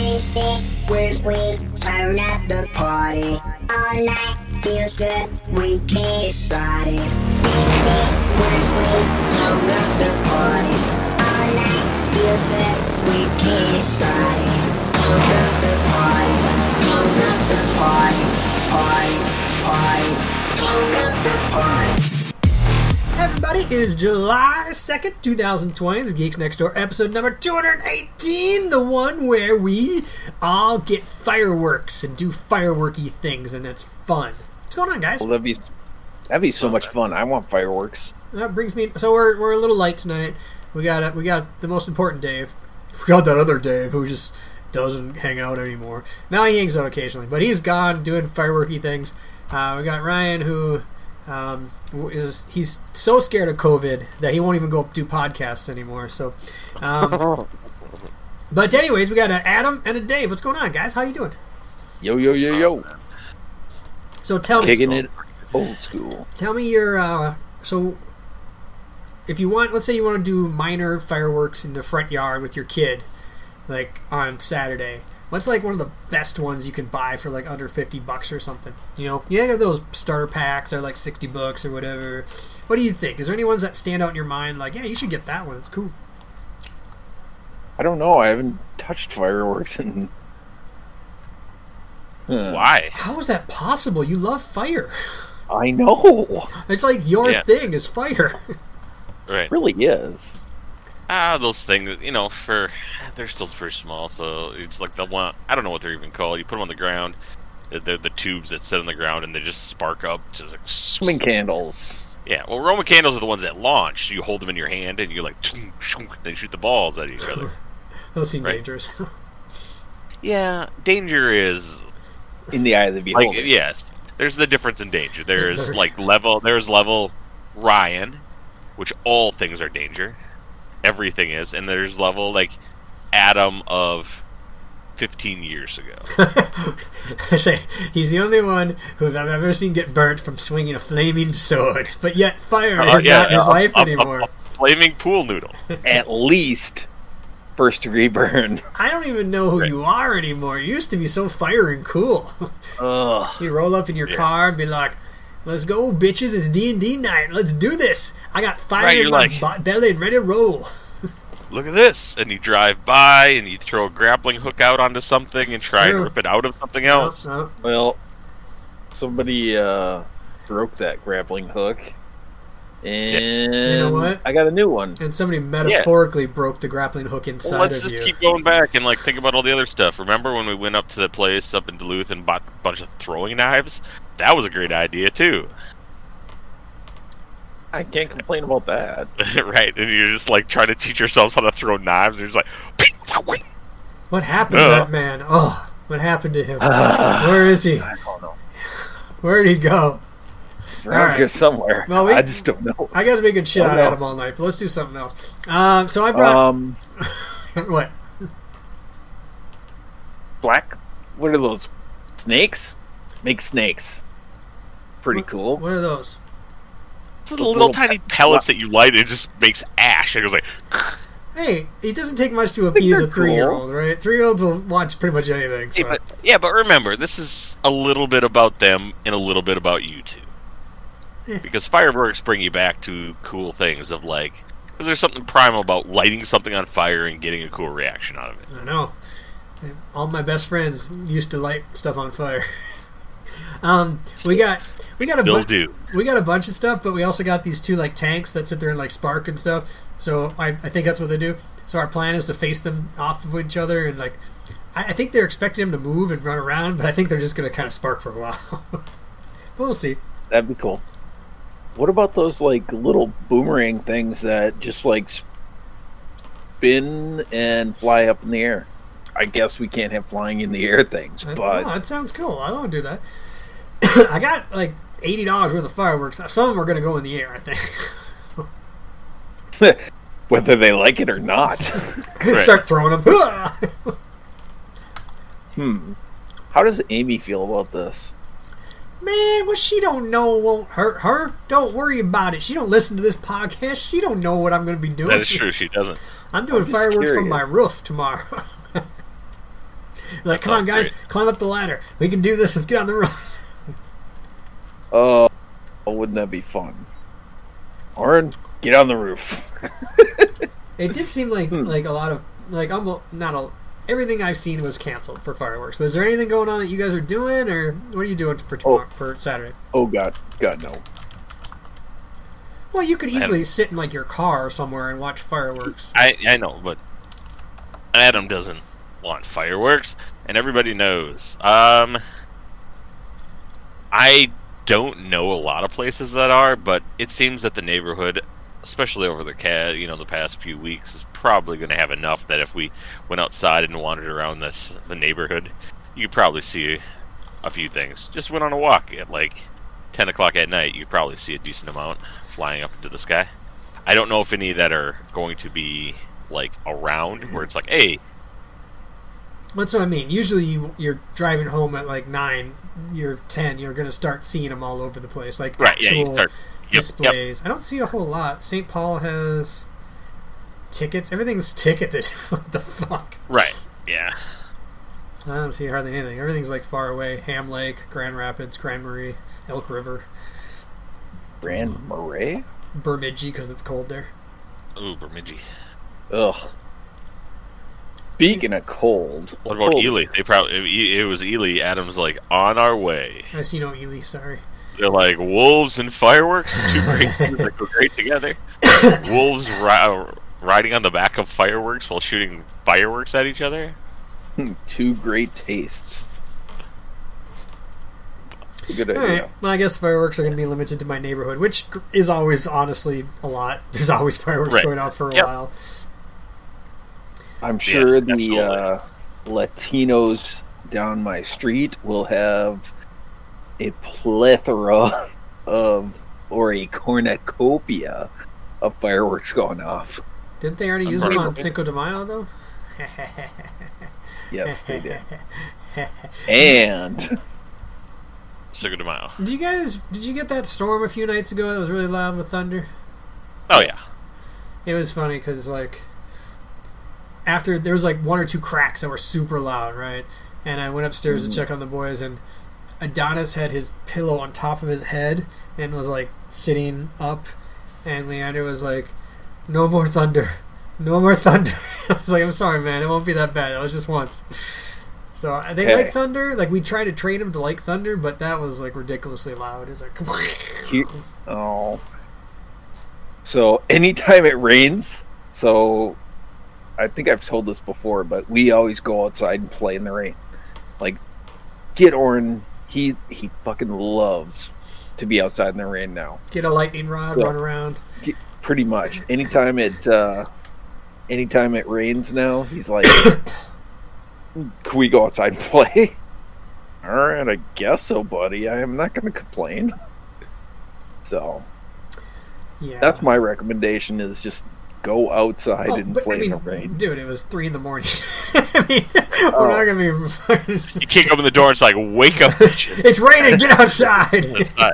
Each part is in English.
this when we turn up the party. All night feels good, we can't decide it. This when we turn up the party. All night feels good, we can't decide it. Turn up the party, turn up the party, party, party, turn up the party. Everybody, it is July 2nd, 2020. This is Geeks Next Door, episode number 218, the one where we all get fireworks and do fireworky things, and it's fun. What's going on, guys? Well, that'd be so much fun. I want fireworks. That brings me. So we're a little light tonight. We got the most important Dave. We got that other Dave who just doesn't hang out anymore. Now he hangs out occasionally, but he's gone doing fireworky things. We got Ryan who. He's so scared of COVID that he won't even go do podcasts anymore. So, but anyways, we got an Adam and a Dave. What's going on, guys? How you doing? Yo. So tell me, kicking it old school. Tell me your so if you want, let's say you want to do minor fireworks in the front yard with your kid, like on Saturday. What's like one of the best ones you can buy for like under $50 or something? You know, you have those starter packs that are like $60 or whatever. What do you think? Is there any ones that stand out in your mind? Like, yeah, you should get that one. It's cool. I don't know. I haven't touched fireworks in. Why? How is that possible? You love fire. I know. It's like your thing is fire. Right. It really is. Those things, you know, they're still pretty small, so it's like the one, I don't know what they're even called. You put them on the ground, they're the tubes that sit on the ground, and they just spark up. Just like Roman candles. Yeah, well, Roman candles are the ones that launch. You hold them in your hand, and you're like, they shoot the balls at each other. Those seem dangerous. Yeah, danger is in the eye of the beholder. Like, yes, there's the difference in danger. There's level Ryan, which all things are danger. Everything is, and there's level like Adam of 15 years ago. I say he's the only one who I've ever seen get burnt from swinging a flaming sword, but yet fire is not his life anymore. A flaming pool noodle. At least first degree burn. I don't even know who you are anymore. You used to be so fire and cool. You roll up in your car and be like, "Let's go, bitches! It's D&D night. Let's do this. I got fire in my belly and ready to roll." Look at this! And you drive by and you throw a grappling hook out onto something and try and rip it out of something else. Well, somebody broke that grappling hook, and you know what? I got a new one. And somebody metaphorically broke the grappling hook inside let's of you. just keep going back and like think about all the other stuff. Remember when we went up to the place up in Duluth and bought a bunch of throwing knives? That was a great idea too. I can't complain about that. Right, and you're just like trying to teach yourselves how to throw knives. And you're just like, what happened to that man? Oh, what happened to him? Where is he? I don't know. Where'd he go? Around here somewhere. Well, I just don't know. I guess we could shit out Adam all night, but let's do something else. So I brought what? Black? What are those? Snakes? Make snakes. Pretty cool. What are those? It's little tiny pellets that you light, and it just makes ash. It goes like... Hey, it doesn't take much to appease a 3-year-old, right? 3-year-olds will watch pretty much anything. So. But remember, this is a little bit about them and a little bit about you two. Yeah. Because fireworks bring you back to cool things of like... Because there's something primal about lighting something on fire and getting a cool reaction out of it. I know. All my best friends used to light stuff on fire. We got a bunch of stuff, but we also got these two like tanks that sit there and like spark and stuff. So I think that's what they do. So our plan is to face them off of each other, and like I think they're expecting them to move and run around, but I think they're just going to kind of spark for a while. But we'll see. That'd be cool. What about those like little boomerang things that just like spin and fly up in the air? I guess we can't have flying in the air things, but that sounds cool. I want to do that. I got like $80 worth of fireworks. Some of them are going to go in the air, I think. Whether they like it or not. Start throwing them. How does Amy feel about this? Man, what she don't know won't hurt her. Don't worry about it. She don't listen to this podcast. She don't know what I'm going to be doing. That is true. She doesn't. I'm doing fireworks from my roof tomorrow. Like, come on, guys, climb up the ladder. We can do this. Let's get on the roof. Oh, wouldn't that be fun? Oren, get on the roof. It did seem like a lot of almost everything I've seen was canceled for fireworks. But is there anything going on that you guys are doing, or what are you doing for tomorrow, for Saturday? Oh God, no. Well, you could easily sit in your car somewhere and watch fireworks. I know, but Adam doesn't want fireworks, and everybody knows. I don't know a lot of places that are, but it seems that the neighborhood, especially over the past few weeks, is probably going to have enough that if we went outside and wandered around the neighborhood, you could probably see a few things. Just went on a walk at 10 o'clock at night, you could probably see a decent amount flying up into the sky. I don't know if any that are going to be around where it's hey. That's what I mean. Usually you're driving home at 9, you're 10, you're going to start seeing them all over the place, actual displays. Yep. I don't see a whole lot. St. Paul has tickets. Everything's ticketed. What the fuck? Right. Yeah. I don't see hardly anything. Everything's far away. Ham Lake, Grand Rapids, Grand Marais, Elk River. Grand Marais? Bemidji, because it's cold there. Ooh, Bemidji. Ugh. Speaking of cold, what about Ely? It was Ely. Adam's on our way. I see no Ely. Sorry. They're wolves and fireworks. Two great things that go great together. Wolves riding on the back of fireworks while shooting fireworks at each other. Two great tastes. Good idea. Right. Well, I guess the fireworks are going to be limited to my neighborhood, which is always, honestly, a lot. There's always fireworks going off for a while. I'm sure the Latinos down my street will have a plethora or a cornucopia of fireworks going off. Didn't they already use them on Cinco de Mayo, though? Yes, they did. And Cinco de Mayo. Did you get that storm a few nights ago that was really loud with thunder? Oh, yeah. It was funny because, after there was 1 or 2 cracks that were super loud, right? And I went upstairs to check on the boys, and Adonis had his pillow on top of his head and was sitting up, and Leander was no more thunder, no more thunder. I was I'm sorry, man, it won't be that bad. It was just once. So they like thunder. We tried to train him to like thunder, but that was ridiculously loud. It was oh. So anytime it rains, I think I've told this before, but we always go outside and play in the rain. Get Oren. He fucking loves to be outside in the rain now. Get a lightning rod, run around. Pretty much. Anytime it rains now, he's can we go outside and play? All right, I guess so, buddy. I am not going to complain. So, yeah, that's my recommendation: is just go outside and play in the rain. Dude, it was 3 a.m. We're not going to be. You kick open the door. It's wake up, bitches. It's raining. Get outside.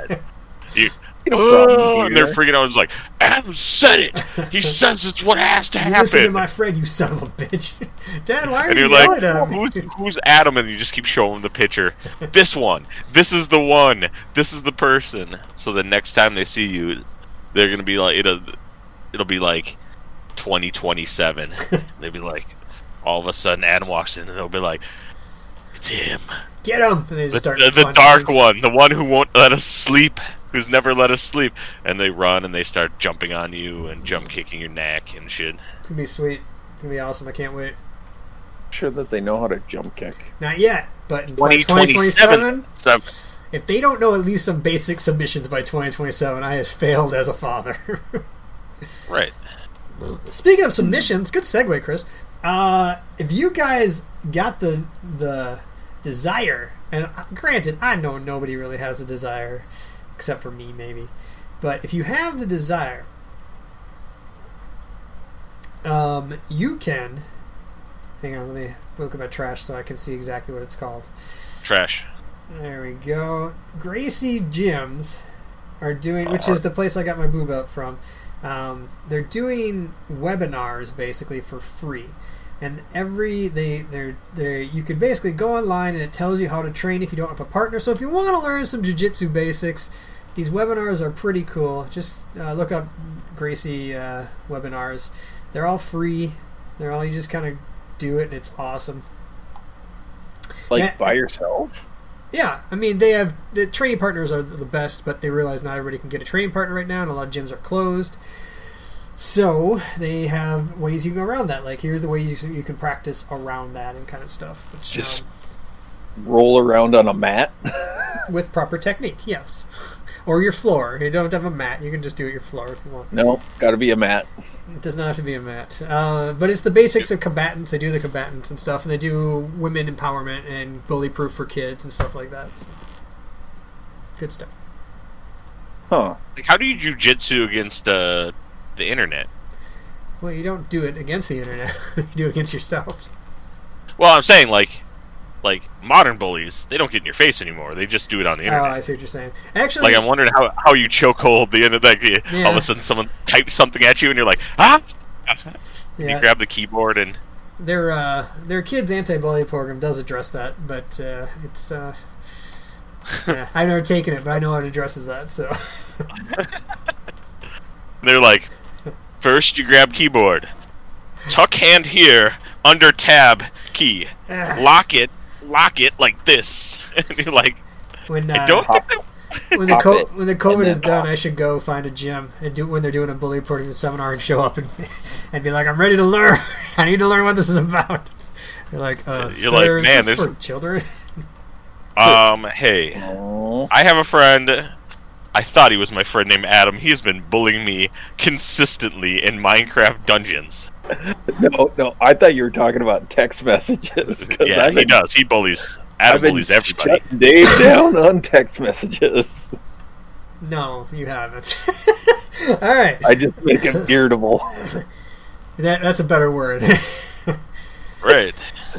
And they're freaking out. It's Adam said it. He says it's what has to happen. Listen to my friend, you son of a bitch. Dad, why are you yelling at me? Who's Adam? And you just keep showing them the picture. This one. This is the one. This is the person. So the next time they see you, they're gonna be it'll be 2027. They'll be all of a sudden Adam walks in and they'll be it's him. Get him! And they just start the dark one, the one who won't let us sleep, who's never let us sleep. And they run and they start jumping on you and jump kicking your neck and shit. It's gonna be sweet. It's gonna be awesome. I can't wait. I'm sure that they know how to jump kick. Not yet, but in 2027, if they don't know at least some basic submissions by 2027, I have failed as a father. Right. Speaking of submissions, good segue, Chris. If you guys got the desire, and granted, I know nobody really has the desire, except for me, maybe. But if you have the desire, you can. Hang on, let me look at my trash so I can see exactly what it's called. Trash. There we go. Gracie Gyms are doing, which is the place I got my blue belt from. They're doing webinars basically for free. And you can basically go online and it tells you how to train if you don't have a partner. So if you want to learn some jiu-jitsu basics, these webinars are pretty cool. Just look up Gracie webinars. They're all free. You just kind of do it and it's awesome. By yourself? Yeah, I mean, the training partners are the best, but they realize not everybody can get a training partner right now, and a lot of gyms are closed. So they have ways you can go around that. Like, here's the way you can practice around that and kind of stuff. Which, just roll around on a mat? With proper technique, yes. Or your floor. You don't have a mat. You can just do it your floor if you want. No, got to be a mat. It does not have to be a mat. But it's the basics of combatants. They do the combatants and stuff, and they do women empowerment and bully proof for kids and stuff like that. So, good stuff. Huh. Like, how do you jiu-jitsu against the internet? Well, you don't do it against the internet. You do it against yourself. Well, I'm saying, like modern bullies, they don't get in your face anymore. They just do it on the internet. Oh, I see what you're saying. Actually, like, I'm wondering how you chokehold the end of that. Yeah. All of a sudden, someone types something at you, and you're like, ah! And yeah. you grab the keyboard and. Their kids' anti-bully program does address that, but it's. Yeah, I've never taken it, but I know how it addresses that. So. They're like, first you grab keyboard, tuck hand here under tab key, lock it like this, and you're like, when don't when the COVID is done, I should go find a gym and do when they're doing a bully reporting seminar and show up and be like, I'm ready to learn. I need to learn what this is about. You're like, sir, like, man, is this for children? Hey, I have a friend. I thought he was my friend named Adam. He's been bullying me consistently in Minecraft dungeons. No, I thought you were talking about text messages. Yeah, he does. He bullies. Adam bullies everybody. Shutting Dave down on text messages. No, you haven't. All right. I just make him irritable. That's a better word. Right.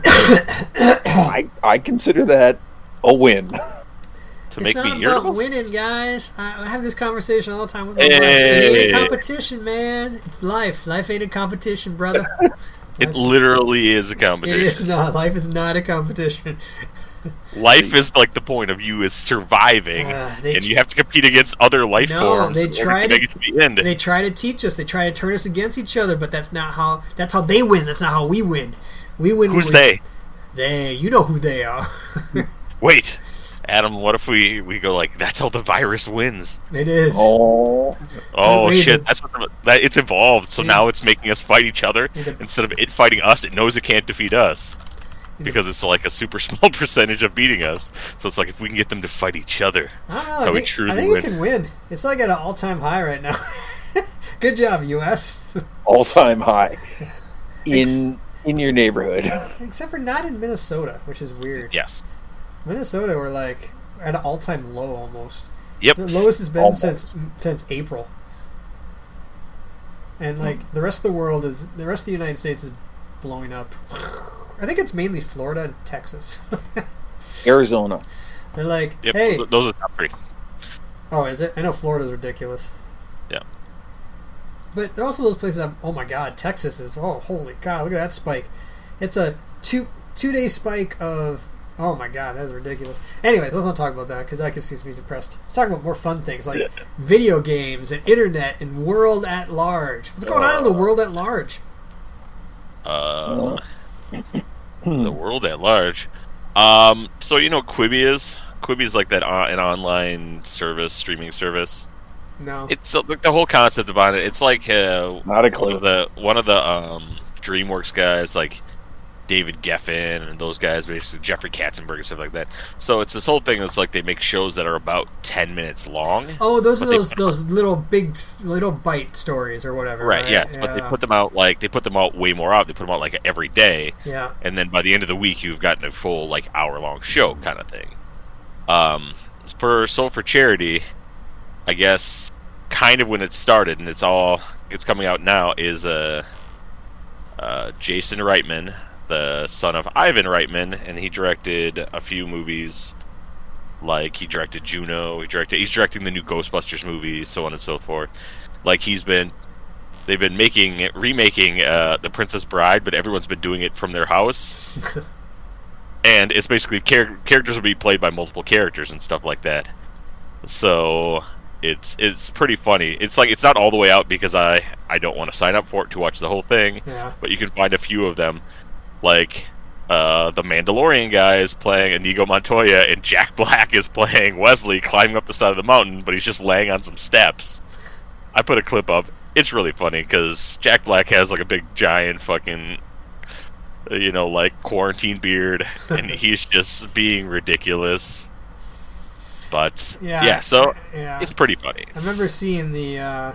I consider that a win. It's not about winning, guys. I have this conversation all the time with my wife. It ain't a competition, man. It's life. Life ain't a competition, brother. It literally is a competition. It is not. Life is not a competition. Life is like the point of you is surviving, and you have to compete against other life forms in order to make it to the end. They try to teach us. They try to turn us against each other, but that's not how. That's how they win. That's not how we win. We win. Who's they? They. You know who they are. Wait. Adam, what if we go like, that's how the virus wins? It is. Oh shit! That's what it's evolved. So now it's making us fight each other instead of it fighting us. It knows it can't defeat us because it's like a super small percentage of beating us. So it's like if we can get them to fight each other, I think it can win. It's like at an all-time high right now. Good job, U.S. All-time high in your neighborhood, except for not in Minnesota, which is weird. Yes. Minnesota, we're like at an all-time low almost. Yep. The lowest has been since April, and like the rest of the United States is blowing up. I think it's mainly Florida and Texas. Arizona. They're like, yep, hey, those are the top three. Oh, is it? I know Florida's ridiculous. Yeah. But there are also those places. Oh my God, Texas is. Oh, holy cow! Look at that spike. It's a two-day spike of. Oh my God, that's ridiculous. Anyways, let's not talk about that because that gets me depressed. Let's talk about more fun things like video games and internet and world at large. What's going on in the world at large? The world at large. So you know what Quibi is? Quibi is like that an online streaming service. No. It's the whole concept about it. It's like not a clue. One of the DreamWorks guys, like David Geffen and those guys, basically Jeffrey Katzenberg and stuff like that. So it's this whole thing that's like they make shows that are about 10 minutes long. Oh, those are those little bite stories or whatever. Right, yes, but they put them out way more out. They put them out like every day. Yeah. And then by the end of the week, you've gotten a full like hour-long show kind of thing. For charity, I guess, kind of when it started, and it's coming out now, is Jason Reitman, the son of Ivan Reitman, and he directed a few movies. Like he directed Juno, he's directing the new Ghostbusters movie, so on and so forth. Like he's been they've been remaking The Princess Bride, but everyone's been doing it from their house. And it's basically characters will be played by multiple characters and stuff like that. So it's pretty funny. It's like it's not all the way out because I don't want to sign up for it to watch the whole thing. Yeah. But you can find a few of them, like the Mandalorian guy is playing Inigo Montoya, and Jack Black is playing Wesley climbing up the side of the mountain, but he's just laying on some steps. I put a clip up. It's really funny because Jack Black has like a big giant fucking, like quarantine beard, and he's just being ridiculous. But so it's pretty funny. I remember seeing the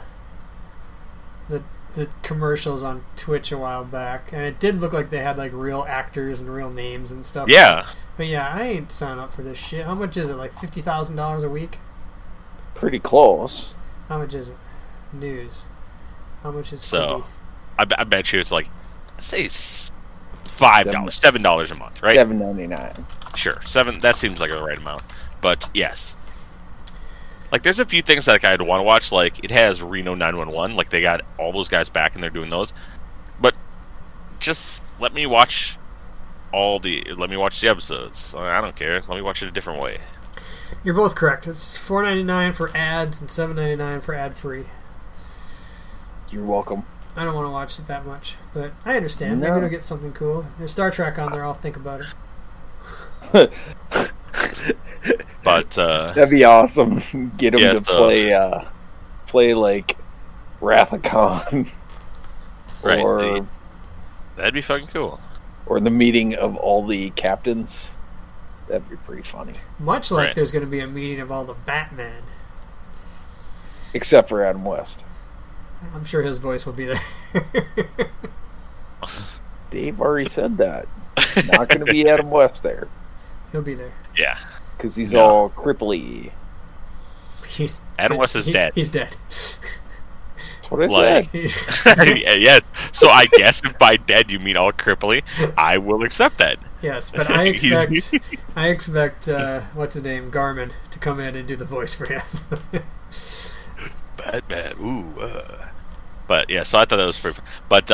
commercials on Twitch a while back, and it did look like they had like real actors and real names and stuff. Yeah. But yeah, I ain't signing up for this shit. How much is it? Like $50,000 a week? Pretty close. How much is it? News. How much is so? I bet you it's like, say $5, $7 a month, right? $7.99. Sure, $7. That seems like the right amount. But yes, like there's a few things that I'd want to watch. Like it has Reno 911. Like they got all those guys back and they're doing those. But just let me watch the episodes. I don't care. Let me watch it a different way. You're both correct. It's $4.99 for ads and $7.99 for ad free. You're welcome. I don't want to watch it that much, but I understand. No. Maybe it'll get something cool. There's Star Trek on there. I'll think about it. But that'd be awesome. Get him to play like Wrath of Khan, right? Or that'd be fucking cool. Or the meeting of all the captains. That'd be pretty funny. Much like there's going to be a meeting of all the Batman, except for Adam West. I'm sure his voice will be there. Dave already said that. Not going to be Adam West there. He'll be there. Yeah. Because he's all cripply. Adam West is dead. He's dead. That's what I said. Yes. So I guess if by dead you mean all cripply, I will accept that. Yes, but I expect what's his name, Garmin, to come in and do the voice for him. Batman. Ooh. But yeah, so I thought that was pretty. But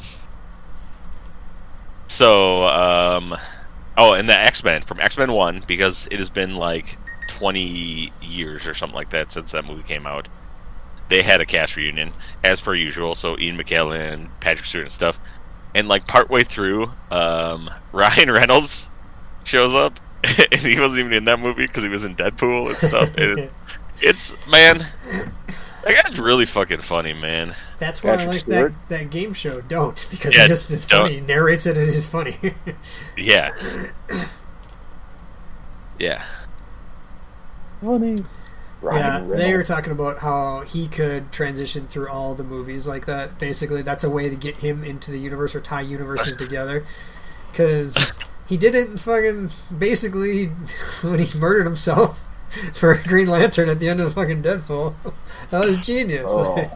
and the X-Men from X-Men 1, because it has been like 20 years or something like that since that movie came out. They had a cast reunion as per usual, so Ian McKellen, Patrick Stewart and stuff. And like partway through, Ryan Reynolds shows up, and he wasn't even in that movie because he was in Deadpool and stuff. And it's man, that guy's really fucking funny, man. That's why Patrick I like that game show. Don't because he just is funny. He narrates it and it's funny. Yeah. Yeah. Funny. They were talking about how he could transition through all the movies like that. Basically, that's a way to get him into the universe or tie universes together. Because he did it in fucking basically when he murdered himself for Green Lantern at the end of fucking Deadpool. That was genius. Oh.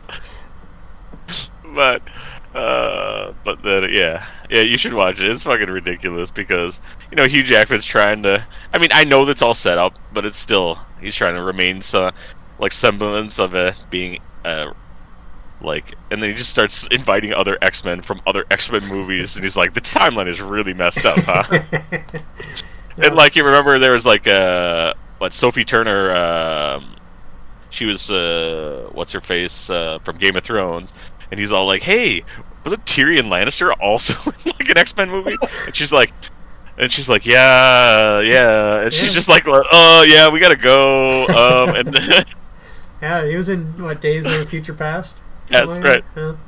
But then yeah, you should watch it. It's fucking ridiculous because Hugh Jackman's trying to. I mean, I know that's all set up, but it's still he's trying to remain like semblance of being like, and then he just starts inviting other X-Men from other X-Men movies, and he's like, the timeline is really messed up, huh? And like you remember, there was like Sophie Turner. She was what's her face from Game of Thrones. And he's all like, "Hey, wasn't Tyrion Lannister also in like an X-Men movie?" And she's like, "Yeah." And she's just like, "Oh yeah, we gotta go." And yeah, he was in Days of Future Past. Yeah, that's right.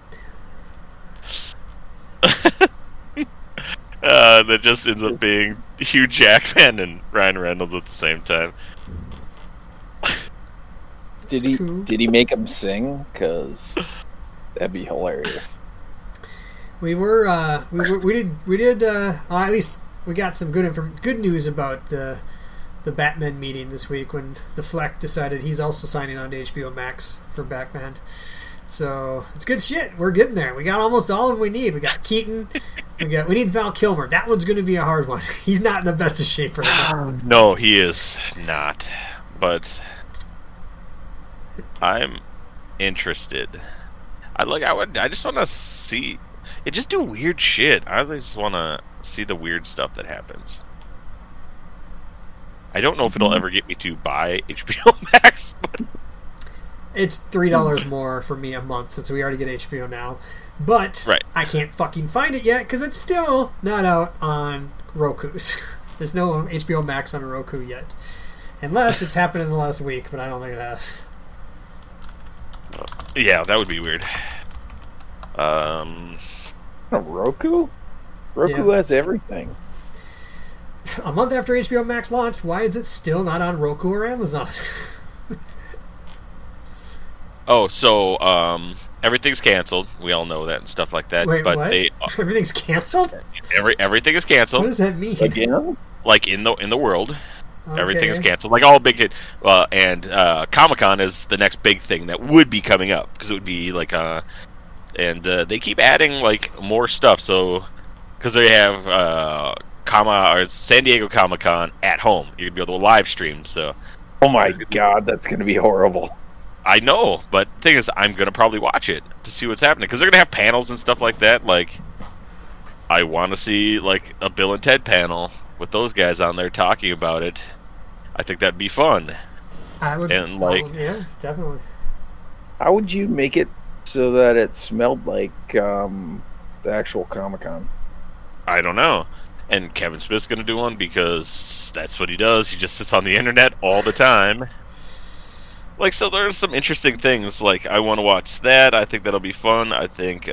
That just ends up being Hugh Jackman and Ryan Reynolds at the same time. Did he make him sing? Because that'd be hilarious. We did. At least we got some good news about the Batman meeting this week when the Fleck decided he's also signing on to HBO Max for Batman. So it's good shit. We're getting there. We got almost all of them we need. We got Keaton. We need Val Kilmer. That one's going to be a hard one. He's not in the best of shape right now. No, he is not. But I'm interested. I just want to see it. Just do weird shit. I just want to see the weird stuff that happens. I don't know if it'll ever get me to buy HBO Max, but it's $3 more for me a month since we already get HBO now. But I can't fucking find it yet because it's still not out on Roku's. There's no HBO Max on Roku yet. Unless it's happened in the last week, but I don't think it has. Yeah, that would be weird. Roku? Roku has everything. A month after HBO Max launched, why is it still not on Roku or Amazon? Everything's canceled. We all know that and stuff like that. Wait, but what? Everything's canceled? Everything is canceled. What does that mean? Again? Like in the world. Okay. Everything is canceled. Like all big hit. And Comic-Con is the next big thing that would be coming up because it would be like and they keep adding like more stuff. So because they have San Diego Comic-Con at home, you'd be able to live stream. So oh my god, that's going to be horrible. I know, but the thing is, I'm gonna probably watch it to see what's happening because they're gonna have panels and stuff like that. Like, I want to see like a Bill and Ted panel with those guys on there talking about it. I think that'd be fun. I would, yeah, definitely. How would you make it so that it smelled like the actual Comic-Con? I don't know. And Kevin Smith's gonna do one because that's what he does. He just sits on the internet all the time. Like, so there's some interesting things. Like, I want to watch that. I think that'll be fun. I think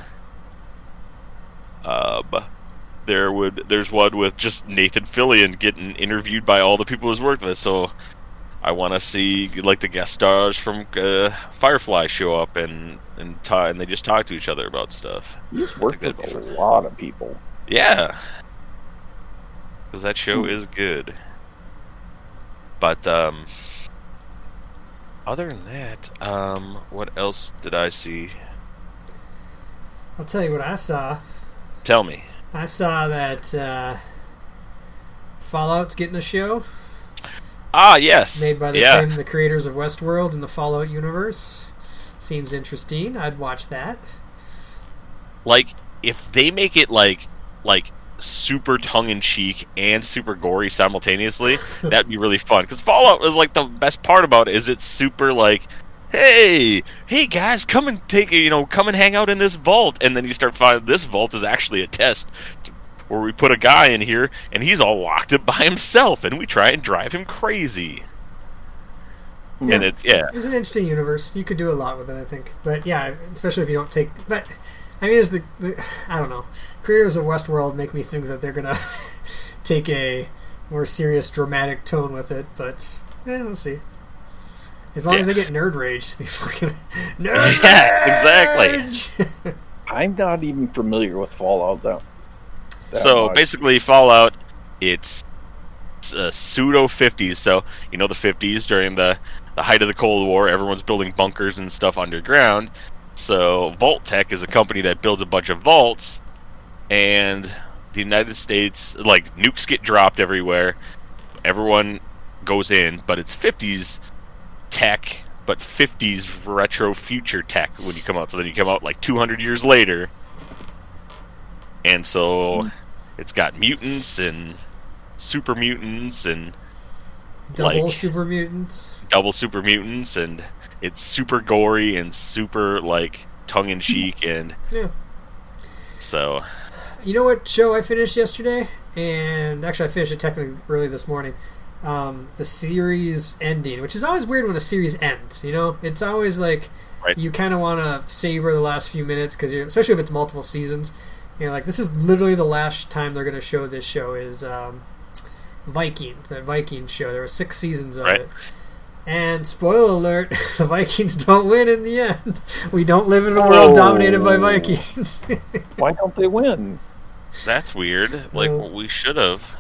there's one with just Nathan Fillion getting interviewed by all the people he's worked with. So I want to see like the guest stars from Firefly show up and they just talk to each other about stuff. He's worked with a lot of people. Yeah, because that show is good. But other than that, what else did I see? I'll tell you what I saw. Tell me. I saw that Fallout's getting a show. Ah, yes. Made by the creators of Westworld and the Fallout universe. Seems interesting. I'd watch that. Like, if they make it like super tongue-in-cheek and super gory simultaneously, that'd be really fun. Because Fallout is like the best part about it is it's super like, hey guys, come and hang out in this vault, and then you start finding this vault is actually a test where we put a guy in here and he's all locked up by himself, and we try and drive him crazy. Yeah, and it's an interesting universe. You could do a lot with it, I think. But yeah, especially if you don't take. But I mean, it's I don't know. Creators of Westworld make me think that they're gonna take a more serious, dramatic tone with it, but we'll see. As long as they get nerd rage, they fucking nerd rage! Exactly. I'm not even familiar with Fallout though. So basically, Fallout, it's pseudo 50s. So the 50s during the height of the Cold War, everyone's building bunkers and stuff underground. So Vault Tech is a company that builds a bunch of vaults. And the United States, like, nukes get dropped everywhere. Everyone goes in, but it's 50s tech, but 50s retro future tech when you come out. So then you come out, like, 200 years later. And so it's got mutants and super mutants and... Double super mutants, and it's super gory and super, like, tongue-in-cheek and... Yeah. So... You know what show I finished yesterday? And actually, I finished it technically early this morning. The series ending, which is always weird when a series ends. It's always like you kind of want to savor the last few minutes because, especially if it's multiple seasons, you're like, this is literally the last time they're going to show this show is Vikings. That Vikings show. There were 6 seasons of it. And spoiler alert, the Vikings don't win in the end. We don't live in a world dominated by Vikings. Why don't they win? That's weird. Like, we should have.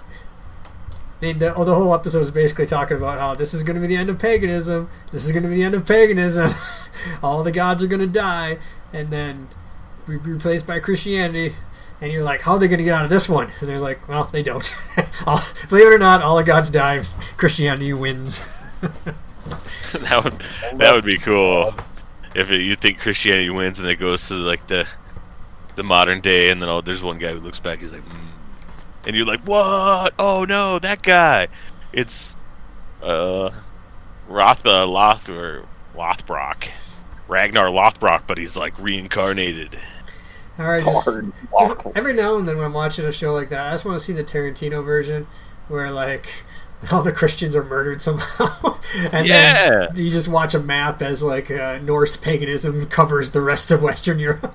The whole episode is basically talking about how this is going to be the end of paganism. This is going to be the end of paganism. All the gods are going to die, and then be replaced by Christianity. And you're like, how are they going to get out of this one? And they're like, well, they don't. Believe it or not, all the gods die. Christianity wins. That would be cool. if you think Christianity wins, and it goes to like the modern day, and then there's one guy who looks back, he's like, and you're like, what? Oh no, that guy! It's Lothbrok, Ragnar Lothbrok, but he's like reincarnated. All right, every now and then when I'm watching a show like that, I just want to see the Tarantino version where like all the Christians are murdered somehow, and then you just watch a map as like Norse paganism covers the rest of Western Europe.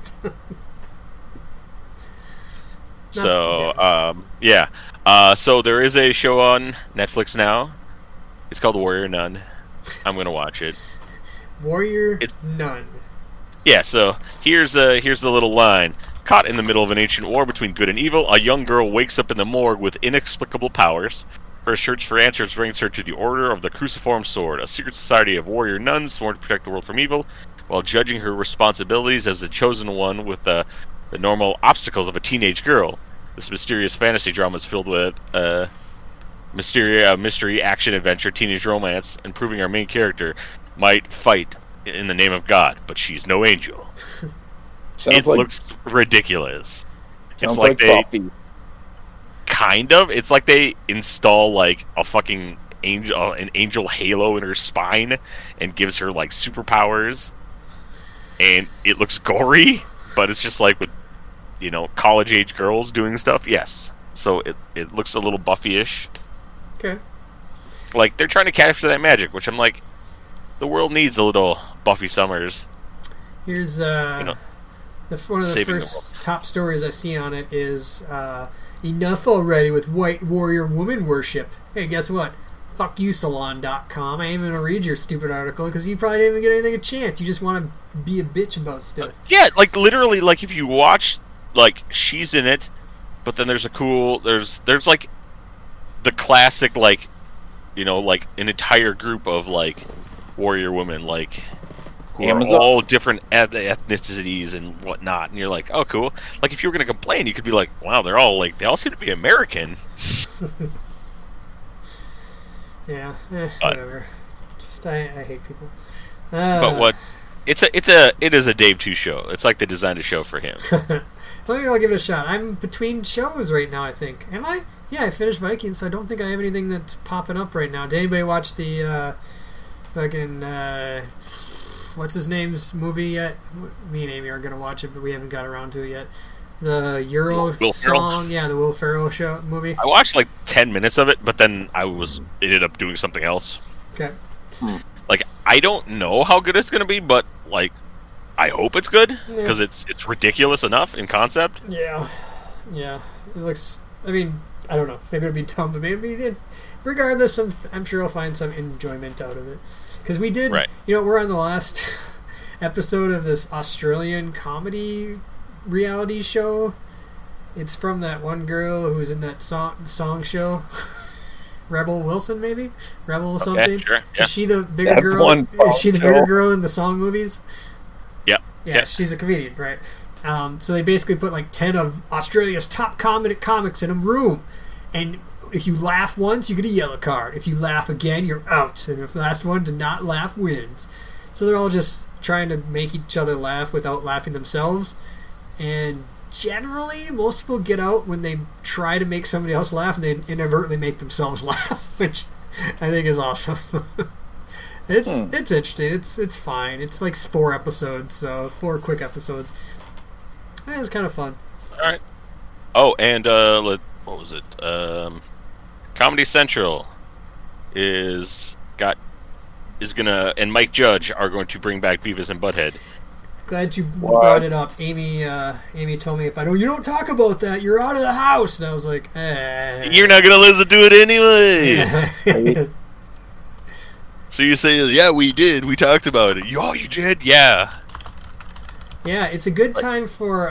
So there is a show on Netflix now. It's called Warrior Nun. I'm gonna watch it. Warrior Nun. Yeah, so here's the little line. Caught in the middle of an ancient war between good and evil, a young girl wakes up in the morgue with inexplicable powers. Her search for answers brings her to the Order of the Cruciform Sword, a secret society of warrior nuns sworn to protect the world from evil, while judging her responsibilities as the chosen one with the normal obstacles of a teenage girl. This mysterious fantasy drama is filled with mystery, action, adventure, teenage romance, and proving our main character might fight in the name of God, but she's no angel. Looks ridiculous. Sounds like Buffy. Kind of. It's like they install like a fucking an angel halo in her spine and gives her like superpowers, and it looks gory, but it's just like with college age girls doing stuff. Yes, so it looks a little Buffy-ish. Okay. Like they're trying to capture that magic, which I'm like, the world needs a little Buffy Summers. Here's one of the first top stories I see on it is enough already with white warrior woman worship. Hey, guess what? Fuck you, Salon.com. I ain't even gonna read your stupid article because you probably didn't even get anything a chance. You just want to be a bitch about stuff. Yeah, like literally, like if you watch, like she's in it, but then there's there's like the classic like like an entire group of like warrior women like who are all different ethnicities and whatnot, and you're like, oh cool. Like if you were gonna complain, you could be like, wow, they all seem to be American. Yeah, whatever. Just I hate people. But what? It is a Dave 2 show. It's like they designed a show for him. Maybe I'll give it a shot. I'm between shows right now, I think. Am I? Yeah, I finished Vikings, so I don't think I have anything that's popping up right now. Did anybody watch the fucking what's his name's movie yet? Me and Amy are gonna watch it, but we haven't got around to it yet. The Euro song, yeah, the Will Ferrell show movie. I watched like 10 minutes of it, but then ended up doing something else. Okay. Like I don't know how good it's gonna be, but like I hope it's good because it's ridiculous enough in concept. Yeah. It looks. I mean, I don't know. Maybe it'll be dumb, but maybe regardless, I'm sure I'll find some enjoyment out of it. Because we did, we're on the last episode of this Australian comedy reality show. It's from that one girl who's in that song show. Rebel Wilson, maybe? Rebel something? Sure, yeah. Is she the bigger girl? Is she the bigger girl in the song movies? Yep. Yeah, she's a comedian, right? So they basically put like 10 of Australia's top comics in a room. And if you laugh once, you get a yellow card. If you laugh again, you're out. And the last one to not laugh wins. So they're all just trying to make each other laugh without laughing themselves. And generally, most people get out when they try to make somebody else laugh and they inadvertently make themselves laugh, which I think is awesome. It's interesting. It's fine. It's like 4 episodes, so 4 quick episodes. It's kind of fun. All right. Oh, and what was it? Comedy Central and Mike Judge are going to bring back Beavis and Butthead. Glad you brought it up. Amy told me you don't talk about that, you're out of the house. And I was like, you're not gonna listen to it anyway. So you say, yeah, we did. We talked about it. Oh, you did? Yeah. Yeah, it's a good time for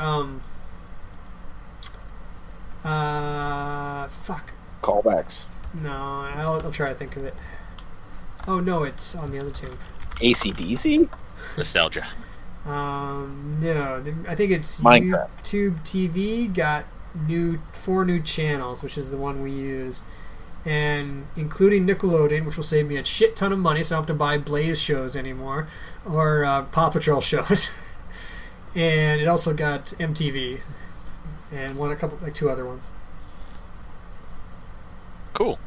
callbacks. No, I'll try to think of it. Oh no, it's on the other tube. AC/DC? Nostalgia. No, I think it's Minecraft. YouTube TV got 4 new channels, which is the one we use, and including Nickelodeon, which will save me a shit ton of money, so I don't have to buy Blaze shows anymore or Paw Patrol shows. And it also got MTV and two other ones. Cool.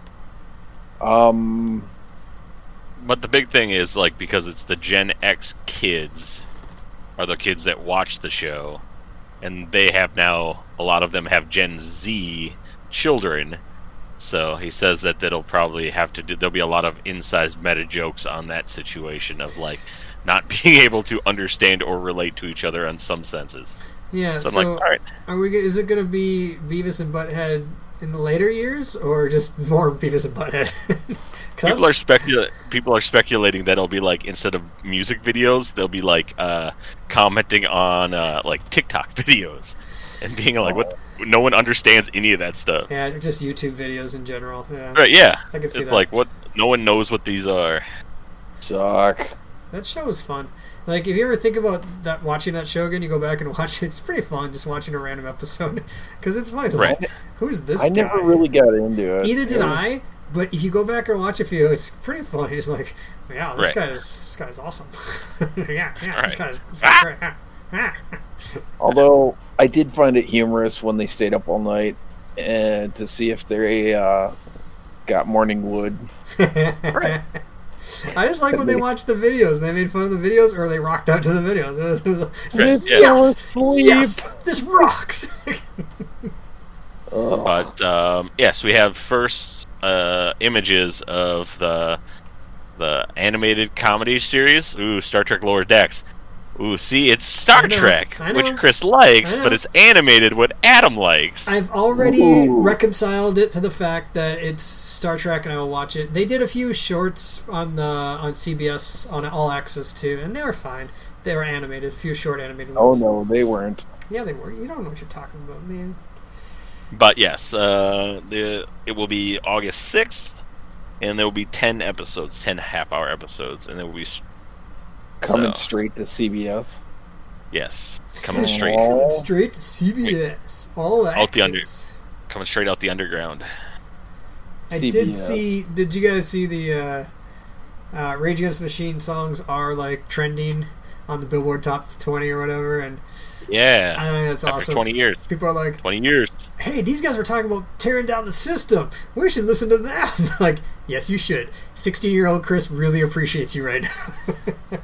But the big thing is, like, because it's the Gen X kids are the kids that watch the show, and they have now, a lot of them have Gen Z children, so he says that there'll be a lot of inside meta jokes on that situation of, like, not being able to understand or relate to each other in some senses. Yeah, so I'm like, all right. Is it going to be Beavis and Butthead in the later years, or just more Beavis and Butthead? People are speculating that it'll be like, instead of music videos, they'll be like commenting on like TikTok videos and being like, "What? No one understands any of that stuff." Yeah, just YouTube videos in general. Yeah. Right? Yeah, I can see it's that. like, what? No one knows what these are. Suck. That show was fun. Like, if you ever think about watching that show again, you go back and watch it. It's pretty fun just watching a random episode because it's funny. It's right. Like, who's this guy? I never really got into it. Either did I. But if you go back and watch a few, it's pretty funny. It's like, yeah, this guy's awesome. yeah, right. this guy's great. Although I did find it humorous when they stayed up all night and to see if they got morning wood. Right. I just like when they watched the videos and they made fun of the videos, or they rocked out to the videos. It was Right. Yes, this rocks. But yes, we have first images of the animated comedy series. Ooh, Star Trek Lower Decks. Ooh, see, it's Star Trek, which Chris likes, but it's animated what Adam likes. I've already reconciled it to the fact that it's Star Trek, and I will watch it. They did a few shorts on CBS on All Access too, and they were fine. They were animated, a few short animated ones. Oh no, they weren't. Yeah, they were. You don't know what you're talking about, man. But yes, it will be August 6th, and there will be 10 episodes, 10 half-hour episodes, and there will be coming straight to CBS. Yes, coming straight. Coming straight to CBS. All Access. Coming straight out the underground. I did see. Did you guys see the Rage Against the Machine songs are like trending on the Billboard Top 20 or whatever? And yeah, I think that's after awesome. 20 years. People are like, 20 years. Hey, these guys were talking about tearing down the system. We should listen to that. Like, yes, you should. 16-year-old Chris really appreciates you right now.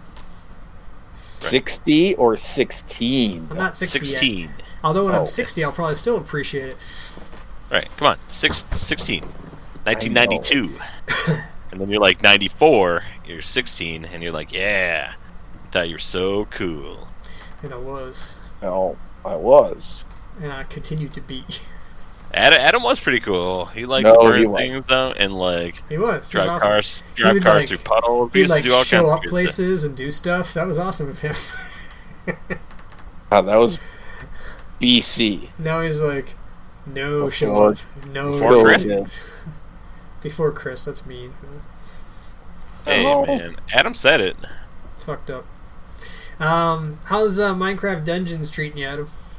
60 or 16? I'm not 60 16. yet. Although when I'm 60, I'll probably still appreciate it. Right, come on. 16. 1992. And then you're like 94, you're 16, and you're like, yeah. I thought you were so cool. And I was. No, I was. And I continue to be. Adam was pretty cool. He liked to burn things out and like he was drive awesome. cars Like, through puddles. He'd like do all show up kinds of places stuff. and do stuff. That was awesome of him. That was BC. Now he's like, no, Before, show up. No, before Chris. Before Chris, that's mean. Hey man, Adam said it. It's fucked up. How's Minecraft Dungeons treating you,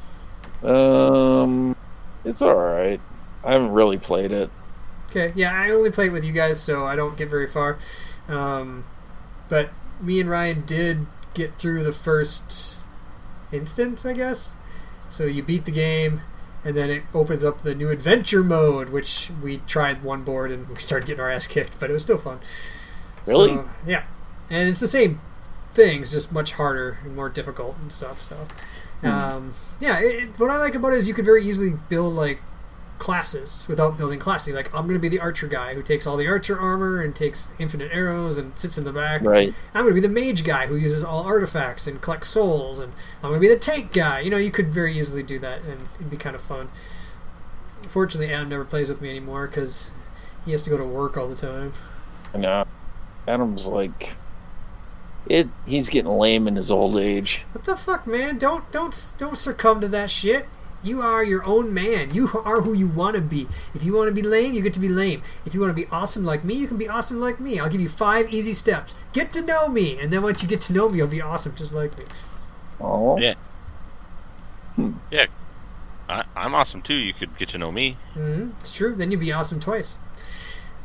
Adam? It's alright. I haven't really played it. Okay, yeah, I only play it with you guys, so I don't get very far. But me and Ryan did get through the first instance, I guess. So you beat the game, and then it opens up the new adventure mode, which we tried one board and we started getting our ass kicked, but it was still fun. Really? So, yeah. And it's the same things, just much harder and more difficult and stuff. So, yeah. What I like about it is you could very easily build like classes without building classes. Like, I'm going to be the archer guy who takes all the archer armor and takes infinite arrows and sits in the back. Right. I'm going to be the mage guy who uses all artifacts and collects souls, and I'm going to be the tank guy. You know, you could very easily do that, and it'd be kind of fun. Fortunately, Adam never plays with me anymore because he has to go to work all the time. And Adam's like, he's getting lame in his old age. What the fuck, man? Don't succumb to that shit. You are your own man. You are who you want to be. If you want to be lame, you get to be lame. If you want to be awesome like me, you can be awesome like me. I'll give you 5 easy steps. Get to know me, and then once you get to know me, you'll be awesome just like me. Oh. Yeah. Yeah. I'm awesome too. You could get to know me. Mm-hmm. It's true. Then you'd be awesome twice.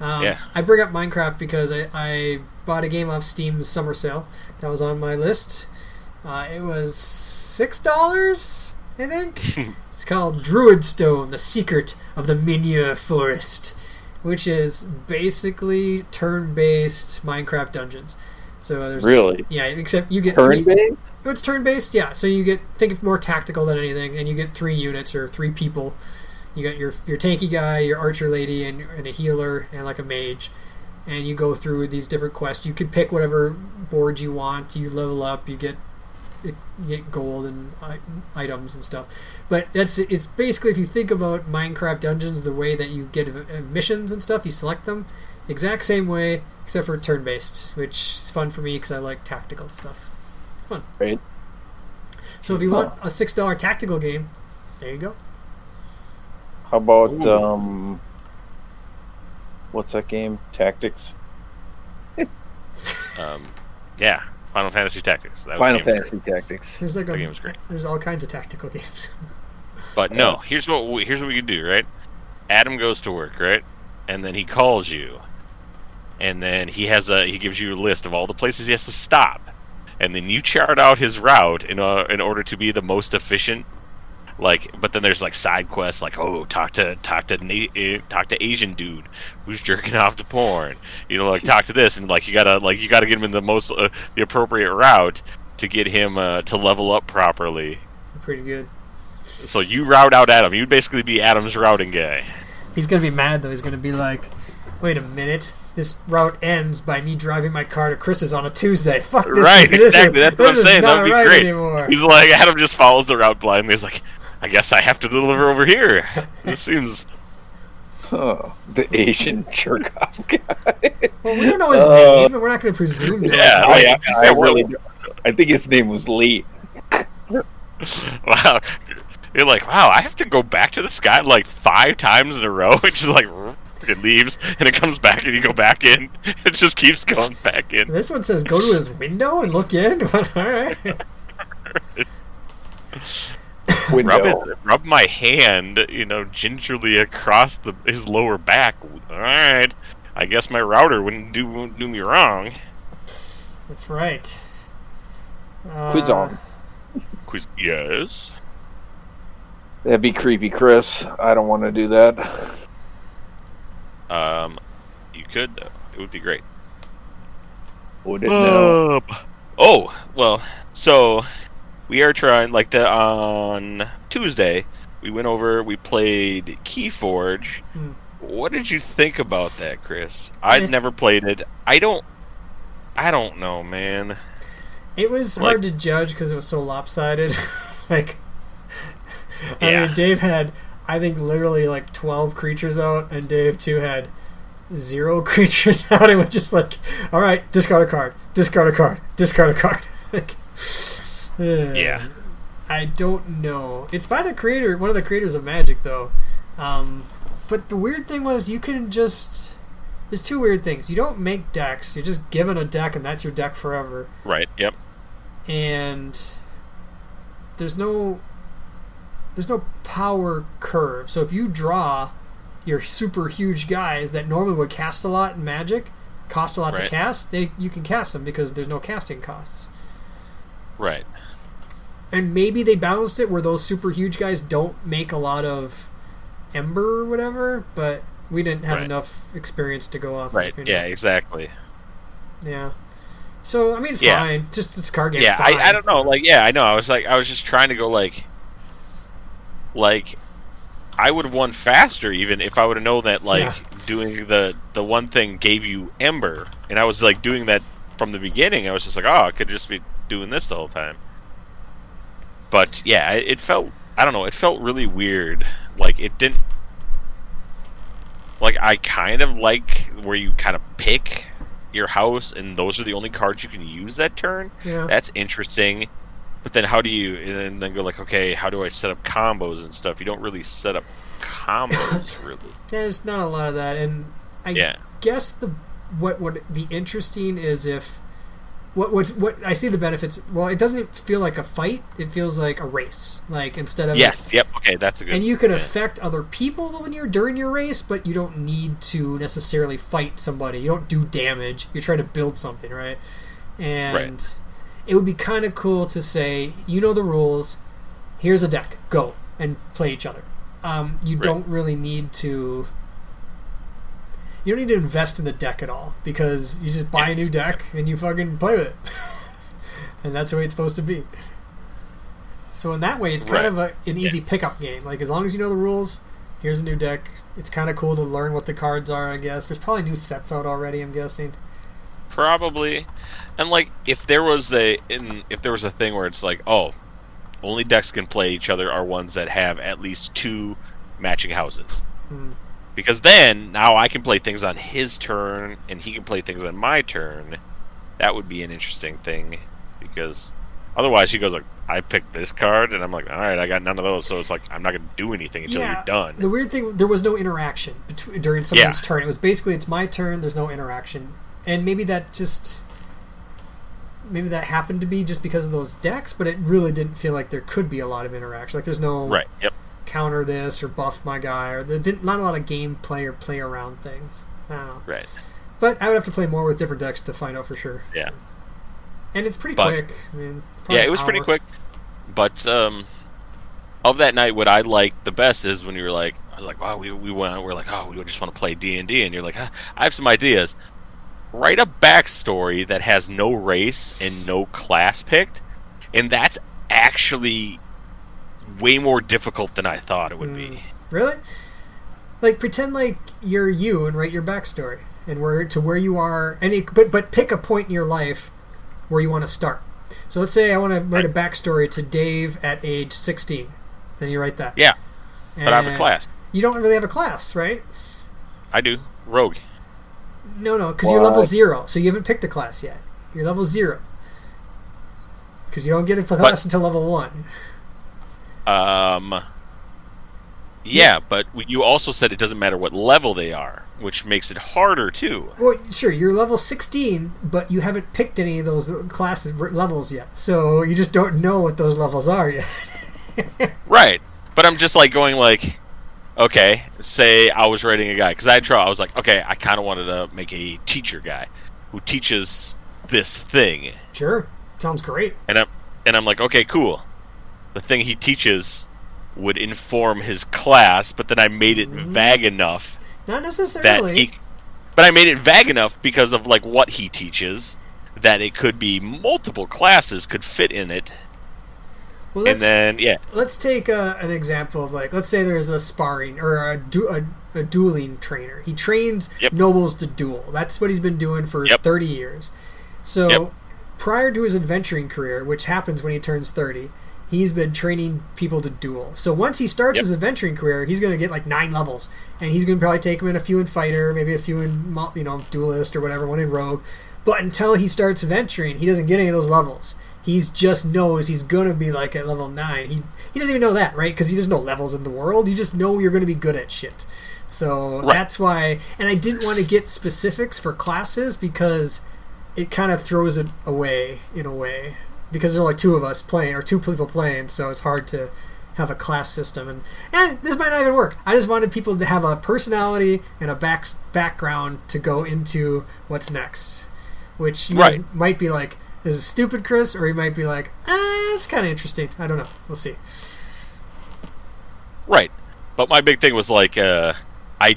I bring up Minecraft because I bought a game off Steam's summer sale. That was on my list. It was $6, I think. It's called Druidstone, The Secret of the Minure Forest, which is basically turn-based Minecraft dungeons. So there's really, yeah, except you get turn-based. It's turn-based, yeah. So you think of more tactical than anything, and you get 3 units or 3 people. You got your tanky guy, your archer lady, and a healer, and like a mage. And you go through these different quests. You can pick whatever board you want. You level up. You get gold and items and stuff. But it's basically, if you think about Minecraft dungeons, the way that you get missions and stuff, you select them exact same way, except for turn-based, which is fun for me because I like tactical stuff. It's fun. Right. So if you want a $6 tactical game, there you go. How about what's that game? Tactics. Yeah, Final Fantasy Tactics. Final Fantasy Tactics. There's that game was great. There's all kinds of tactical games. But no, here's what we can do, right? Adam goes to work, right? And then he calls you. And then he gives you a list of all the places he has to stop. And then you chart out his route in order to be the most efficient. But then there's side quests talk to Asian dude who's jerking off to porn. Talk to this, and you gotta get him in the most the appropriate route to get him to level up properly. Pretty good. So you route out Adam. You'd basically be Adam's routing guy. He's gonna be mad though. He's gonna be like, "Wait a minute! This route ends by me driving my car to Chris's on a Tuesday. Fuck this! Right, exactly. That's what I'm saying. That would be great. Anymore. He's like, Adam just follows the route blindly. He's like, I guess I have to deliver over here. This seems. Oh, the Asian jerk off guy. Well, we don't know his name, and we're not going to presume. Yeah, I think his name was Lee. Wow, you're like, wow, I have to go back to this guy 5 times in a row. It just it leaves, and it comes back, and you go back in. It just keeps going back in. This one says go to his window and look in. All right. Rub my hand, gingerly across his lower back. All right, I guess my router wouldn't do me wrong. That's right. Quiz on. Quiz, yes. That'd be creepy, Chris. I don't want to do that. You could though. It would be great. Would it now? Oh well, so. We are trying, on Tuesday, we went over, we played Keyforge. What did you think about that, Chris? I'd never played it. I don't know, man. It was hard to judge because it was so lopsided. I mean, Dave had, I think, literally 12 creatures out, and Dave, too, had 0 creatures out. It was just all right, discard a card, discard a card, discard a card. Yeah. I don't know. It's by the creator, one of the creators of Magic, though. But the weird thing was you can just... There's 2 weird things. You don't make decks. You're just given a deck, and that's your deck forever. Right, yep. And there's no power curve. So if you draw your super huge guys that normally would cast a lot in Magic, cost a lot to cast, you can cast them because there's no casting costs. Right. And maybe they balanced it where those super huge guys don't make a lot of Ember or whatever, but we didn't have enough experience to go off. Right, yeah, exactly. Yeah. So, I mean, it's fine. Just this card game's fine. Yeah, I don't know. I know. I was just trying to go, I would have won faster even if I would have known that, doing the one thing gave you Ember. And I was, doing that from the beginning. I was just I could just be doing this the whole time. But yeah, it felt, I don't know, it felt really weird. It didn't, I kind of like where you kind of pick your house and those are the only cards you can use that turn. Yeah. That's interesting. But then how do you, and then go okay, how do I set up combos and stuff? You don't really set up combos, really. Yeah, there's not a lot of that. And I guess what would be interesting is if what I see the benefits. Well, it doesn't feel like a fight. It feels like a race. Like instead of yes, yep, okay, that's a good. And you can affect other people when you're during your race, but you don't need to necessarily fight somebody. You don't do damage. You're trying to build something, right? And it would be kind of cool to say, you know the rules. Here's a deck. Go and play each other. You don't really need to. You don't need to invest in the deck at all because you just buy a new deck and you fucking play with it. And that's the way it's supposed to be. So in that way, it's kind of an easy pickup game. Like, as long as you know the rules, here's a new deck. It's kind of cool to learn what the cards are, I guess. There's probably new sets out already, I'm guessing. Probably. And, like, if there was a thing where it's like, oh, only decks can play each other are ones that have at least 2 matching houses. Because then, now I can play things on his turn, and he can play things on my turn. That would be an interesting thing, because otherwise he goes like, I picked this card, and I'm like, alright, I got none of those, so it's like, I'm not going to do anything until you're done. The weird thing, there was no interaction during somebody's turn. It was basically, it's my turn, there's no interaction. And maybe that happened to be just because of those decks, but it really didn't feel like there could be a lot of interaction. Like, there's no... counter this or buff my guy, or not a lot of gameplay or play around things. I don't know. Right. But I would have to play more with different decks to find out for sure. Yeah. And it's pretty quick. I mean, it was pretty quick. But of that night, what I liked the best is when you were like, I was like, wow, we're like, oh, we just want to play D&D, and you're like, I have some ideas. Write a backstory that has no race and no class picked, and that's actually way more difficult than I thought it would be. Really? Like, pretend like you're you and write your backstory and where you are, but pick a point in your life where you want to start. So let's say I want to write a backstory to Dave at age 16. Then you write that. Yeah. But I have a class. You don't really have a class, right? I do. Rogue. No, because you're level 0, so you haven't picked a class yet. You're level 0. Because you don't get a class until level 1. Yeah, but you also said it doesn't matter what level they are, which makes it harder too. Well, sure, you're level 16, but you haven't picked any of those classes levels yet, so you just don't know what those levels are yet. Right, but I'm just like going like, okay, say I was writing a guy, because I was like, okay, I kind of wanted to make a teacher guy who teaches this thing. Sure, sounds great. And I'm like, okay, cool. The thing he teaches would inform his class, but then I made it vague enough. Not necessarily. But I made it vague enough because of like what he teaches that it could be multiple classes could fit in it. Well, let's take an example of, like, let's say there's a sparring or a dueling trainer. He trains nobles to duel. That's what he's been doing for 30 years. So prior to his adventuring career, which happens when he turns 30, he's been training people to duel. So once he starts his adventuring career, he's going to get like 9 levels, and he's going to probably take him in a few in fighter, maybe a few in duelist or whatever, one in rogue. But until he starts adventuring, he doesn't get any of those levels. He just knows he's going to be like at level 9. He doesn't even know that, right? Because there's no levels in the world. You just know you're going to be good at shit. So that's why. And I didn't want to get specifics for classes because it kind of throws it away in a way. Because there's only 2 of us playing, or 2 people playing, so it's hard to have a class system. And this might not even work. I just wanted people to have a personality and a background to go into what's next. Which you guys might be like, this is stupid, Chris, or you might be like, it's kind of interesting. I don't know. We'll see. Right. But my big thing was like, I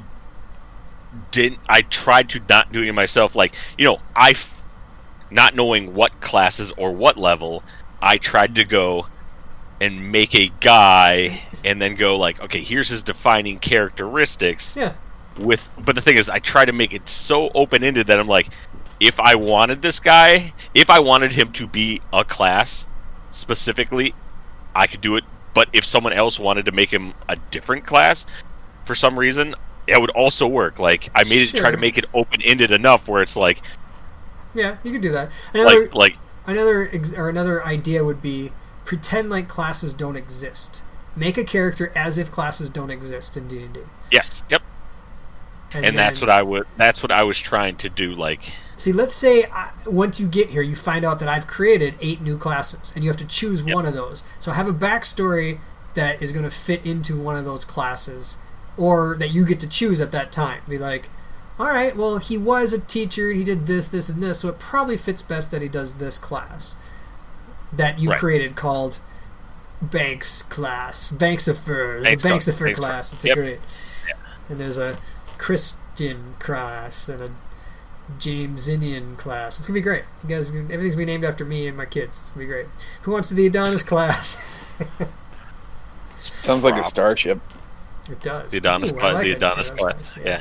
tried to not doing it myself. Like, not knowing what classes or what level, I tried to go and make a guy and then go like, okay, here's his defining characteristics. Yeah. But the thing is, I try to make it so open-ended that I'm like, if I wanted this guy, if I wanted him to be a class specifically, I could do it. But if someone else wanted to make him a different class for some reason, it would also work. Like, I made it try to make it open-ended enough where it's like, yeah, you could do that. Another idea would be pretend like classes don't exist. Make a character as if classes don't exist in D&D. Yes. Yep. And And that's what I was trying to do. Like, see, let's say once you get here, you find out that I've created 8 new classes, and you have to choose one of those. So have a backstory that is going to fit into one of those classes, or that you get to choose at that time. Be like, all right, well, he was a teacher, he did this, this, and this, so it probably fits best that he does this class that you created called Banksifer. There's a Banksifer class. It's a great. Yeah. And there's a Christian class and a Jamesinian class. It's gonna be great. You guys, everything's gonna be named after me and my kids. It's gonna be great. Who wants the Adonis class? Sounds like a starship. It does. The Adonis class. The Adonis class. Yeah.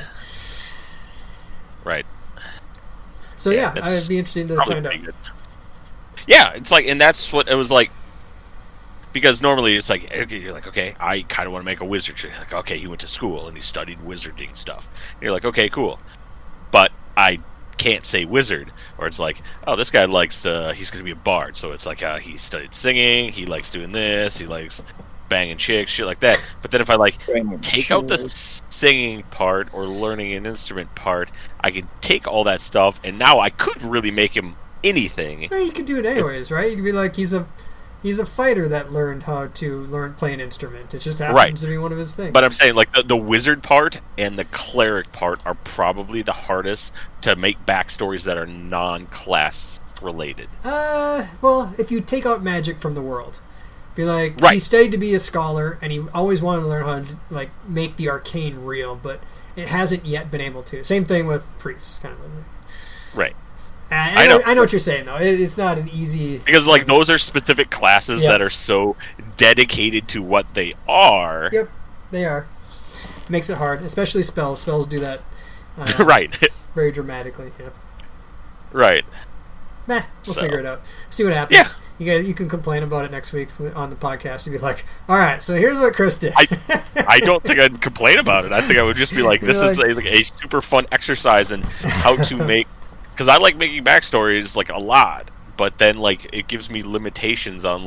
Right. So yeah, I'd be interested to find out. Good. Yeah, it's like, and that's what it was like. Because normally it's like, okay, you're like, okay, I kind of want to make a wizard. You're like, okay, he went to school and he studied wizarding stuff. And you're like, okay, cool. But I can't say wizard. Or it's like, oh, this guy he's going to be a bard. So it's like, he studied singing, he likes doing this, he likes banging chicks, shit like that. But then if I take out the singing part or learning an instrument part, I can take all that stuff, and now I could really make him anything. Yeah, you could do it anyways, right? You could be like, he's a fighter that learned how to play an instrument. It just happens to be one of his things. But I'm saying, like, the wizard part and the cleric part are probably the hardest to make backstories that are non-class related. Well, if you take out magic from the world, be like, he studied to be a scholar, and he always wanted to learn how to make the arcane real, but it hasn't yet been able to. Same thing with priests, kind of. Right. I know what you're saying, though. It's not an easy... Because, those are specific classes that are so dedicated to what they are. Yep, they are. Makes it hard, especially spells. Spells do that right. very dramatically. Yeah. Right. We'll figure it out. See what happens. Yeah. You can complain about it next week on the podcast and be like, all right, so here's what Chris did. I don't think I'd complain about it. I think I would just be like, this is a super fun exercise in how to make... Because I like making backstories, a lot, but then, it gives me limitations on,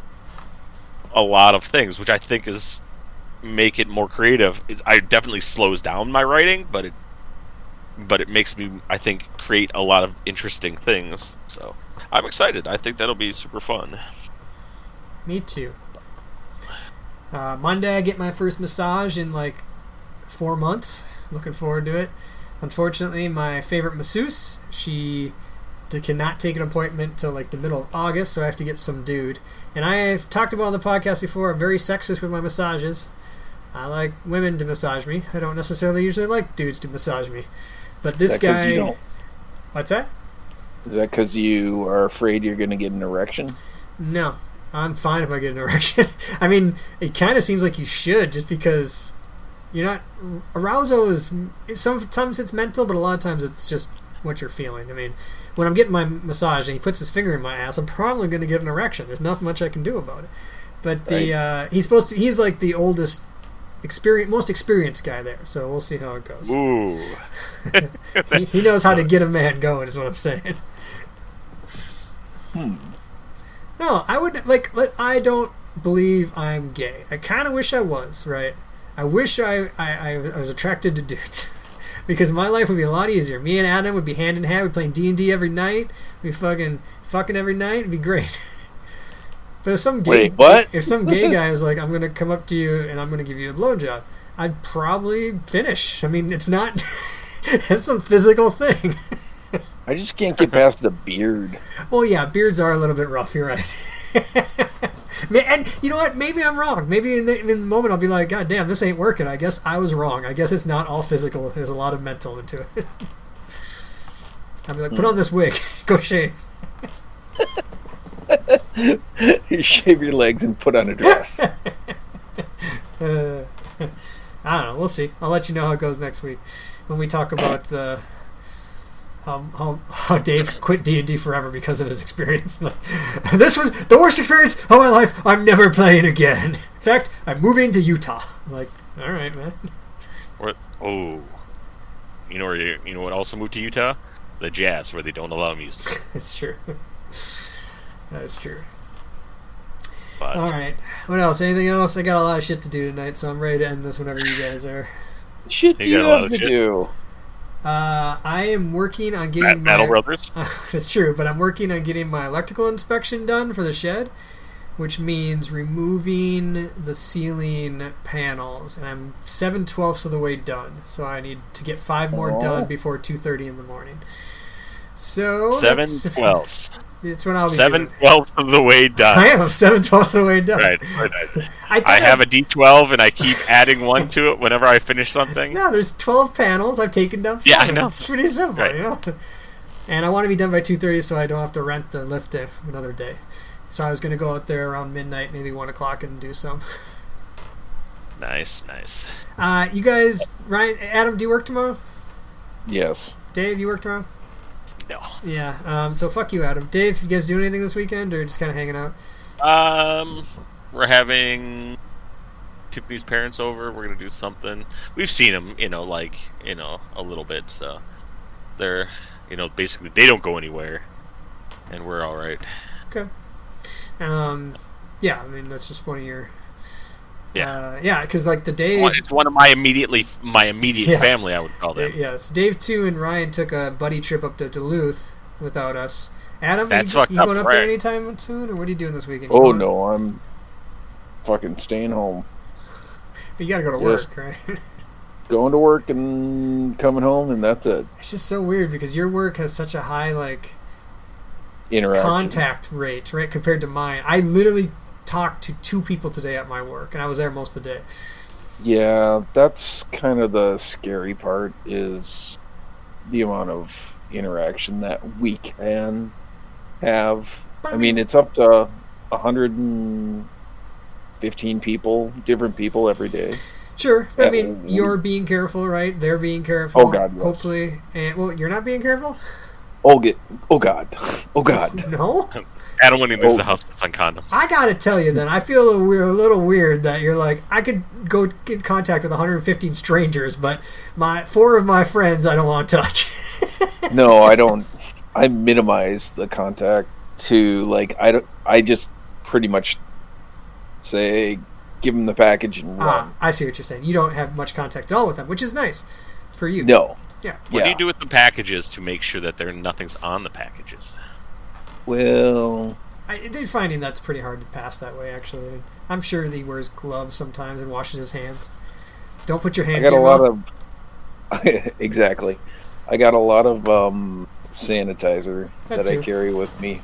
a lot of things, which I think is make it more creative. It definitely slows down my writing, but it makes me, I think, create a lot of interesting things. So I'm excited. I think that'll be super fun. Me too. Monday I get my first massage in 4 months. Looking forward to it. Unfortunately, my favorite masseuse, she cannot take an appointment till the middle of August, so I have to get some dude. And I've talked about on the podcast before, I'm very sexist with my massages. I like women to massage me. I don't necessarily usually like dudes to massage me. But this guy... What's that? Is that because you are afraid you're going to get an erection? No. I'm fine if I get an erection. I mean, it kind of seems like you should, just because... You're not... Arousal is... Sometimes it's mental, but a lot of times it's just what you're feeling. I mean, when I'm getting my massage and he puts his finger in my ass, I'm probably going to get an erection. There's not much I can do about it. But he's supposed to... He's the oldest... most experienced guy there, so we'll see how it goes. Ooh. he knows how to get a man going, is what I'm saying. No, I would... I don't believe I'm gay. I kind of wish I was, right? I wish I was attracted to dudes, because my life would be a lot easier. Me and Adam would be hand in hand. We'd play D&D every night. We'd fucking every night. It'd be great. But if some gay guy was like, I'm gonna come up to you and I'm gonna give you a blowjob, I'd probably finish. I mean, it's not. It's a physical thing. I just can't get past the beard. Well, yeah, beards are a little bit rough. You're right. And you know what? Maybe I'm wrong. Maybe in the moment I'll be like, God damn, this ain't working. I guess I was wrong. I guess it's not all physical. There's a lot of mental into it. I'll be like, put on this wig. Go shave. You shave your legs and put on a dress. I don't know. We'll see. I'll let you know how it goes next week when we talk about how Dave quit D&D forever because of his experience. This was the worst experience of my life. I'm never playing again. In fact, I'm moving to Utah. I'm like, all right, man. You know what also moved to Utah? The Jazz, where they don't allow music. It's true. That's true. But, all right. What else? Anything else? I got a lot of shit to do tonight, so I'm ready to end this whenever you guys are. Shit do you have to do? I am working on getting Metal Brothers. It's true, but I'm working on getting my electrical inspection done for the shed, which means removing the ceiling panels, and I'm 7/12 of the way done. So I need to get 5 more done before 2:30 in the morning. So 7/12. It's when I'll be 7/12 of the way done. I am 7/12 of the way done. Right. I have a D12 and I keep adding one to it whenever I finish something. No, there's 12 panels. I've taken down 7. Yeah, I know. It's pretty simple, Right. you know. And I want to be done by 2:30 so I don't have to rent the lift another day. So I was going to go out there around midnight, maybe 1 o'clock, and do some. Nice. You guys, Ryan, Adam, do you work tomorrow? Yes. Dave, you work tomorrow? No. Yeah. So fuck you, Adam. Dave, you guys doing anything this weekend, or just kind of hanging out? We're having Tiffany's parents over. We're gonna do something. We've seen them, a little bit. So they're, basically they don't go anywhere, and we're all right. Okay. Yeah. I mean, that's just one of your. Yeah. Because like the Dave. It's one of my immediate Yes. family, I would call them. Yes, Dave too and Ryan took a buddy trip up to Duluth without us. Adam, That's you fucked going up, up there right? anytime soon, or what are you doing this weekend? Oh no, I'm fucking staying home. You gotta go to work, right? Going to work and coming home, and that's it. It's just so weird because your work has such a high Interaction. contact rate, right, compared to mine. I literally talked to 2 people today at my work, and I was there most of the day. Yeah, that's kind of the scary part, is the amount of interaction that we can have. I mean, it's up to 115 people, different people every day. Sure, but I mean, you're being careful, right? They're being careful. Oh, God, yes. Hopefully, and well, you're not being careful. Oh God. No. Adam when he leaves the house puts on condoms. I gotta tell you, then I feel a little weird that you're like, I could go get in contact with 115 strangers, but 4 of my friends I don't want to touch. No, I don't. I minimize the contact to I just pretty much say give them the package and run. I see what you're saying. You don't have much contact at all with them, which is nice for you. No. Yeah. What do you do with the packages to make sure that nothing's on the packages? Well, they're finding that's pretty hard to pass that way. Actually, I'm sure he wears gloves sometimes and washes his hands. Don't put your hands. I got a lot of exactly. I got a lot of sanitizer that I carry with me.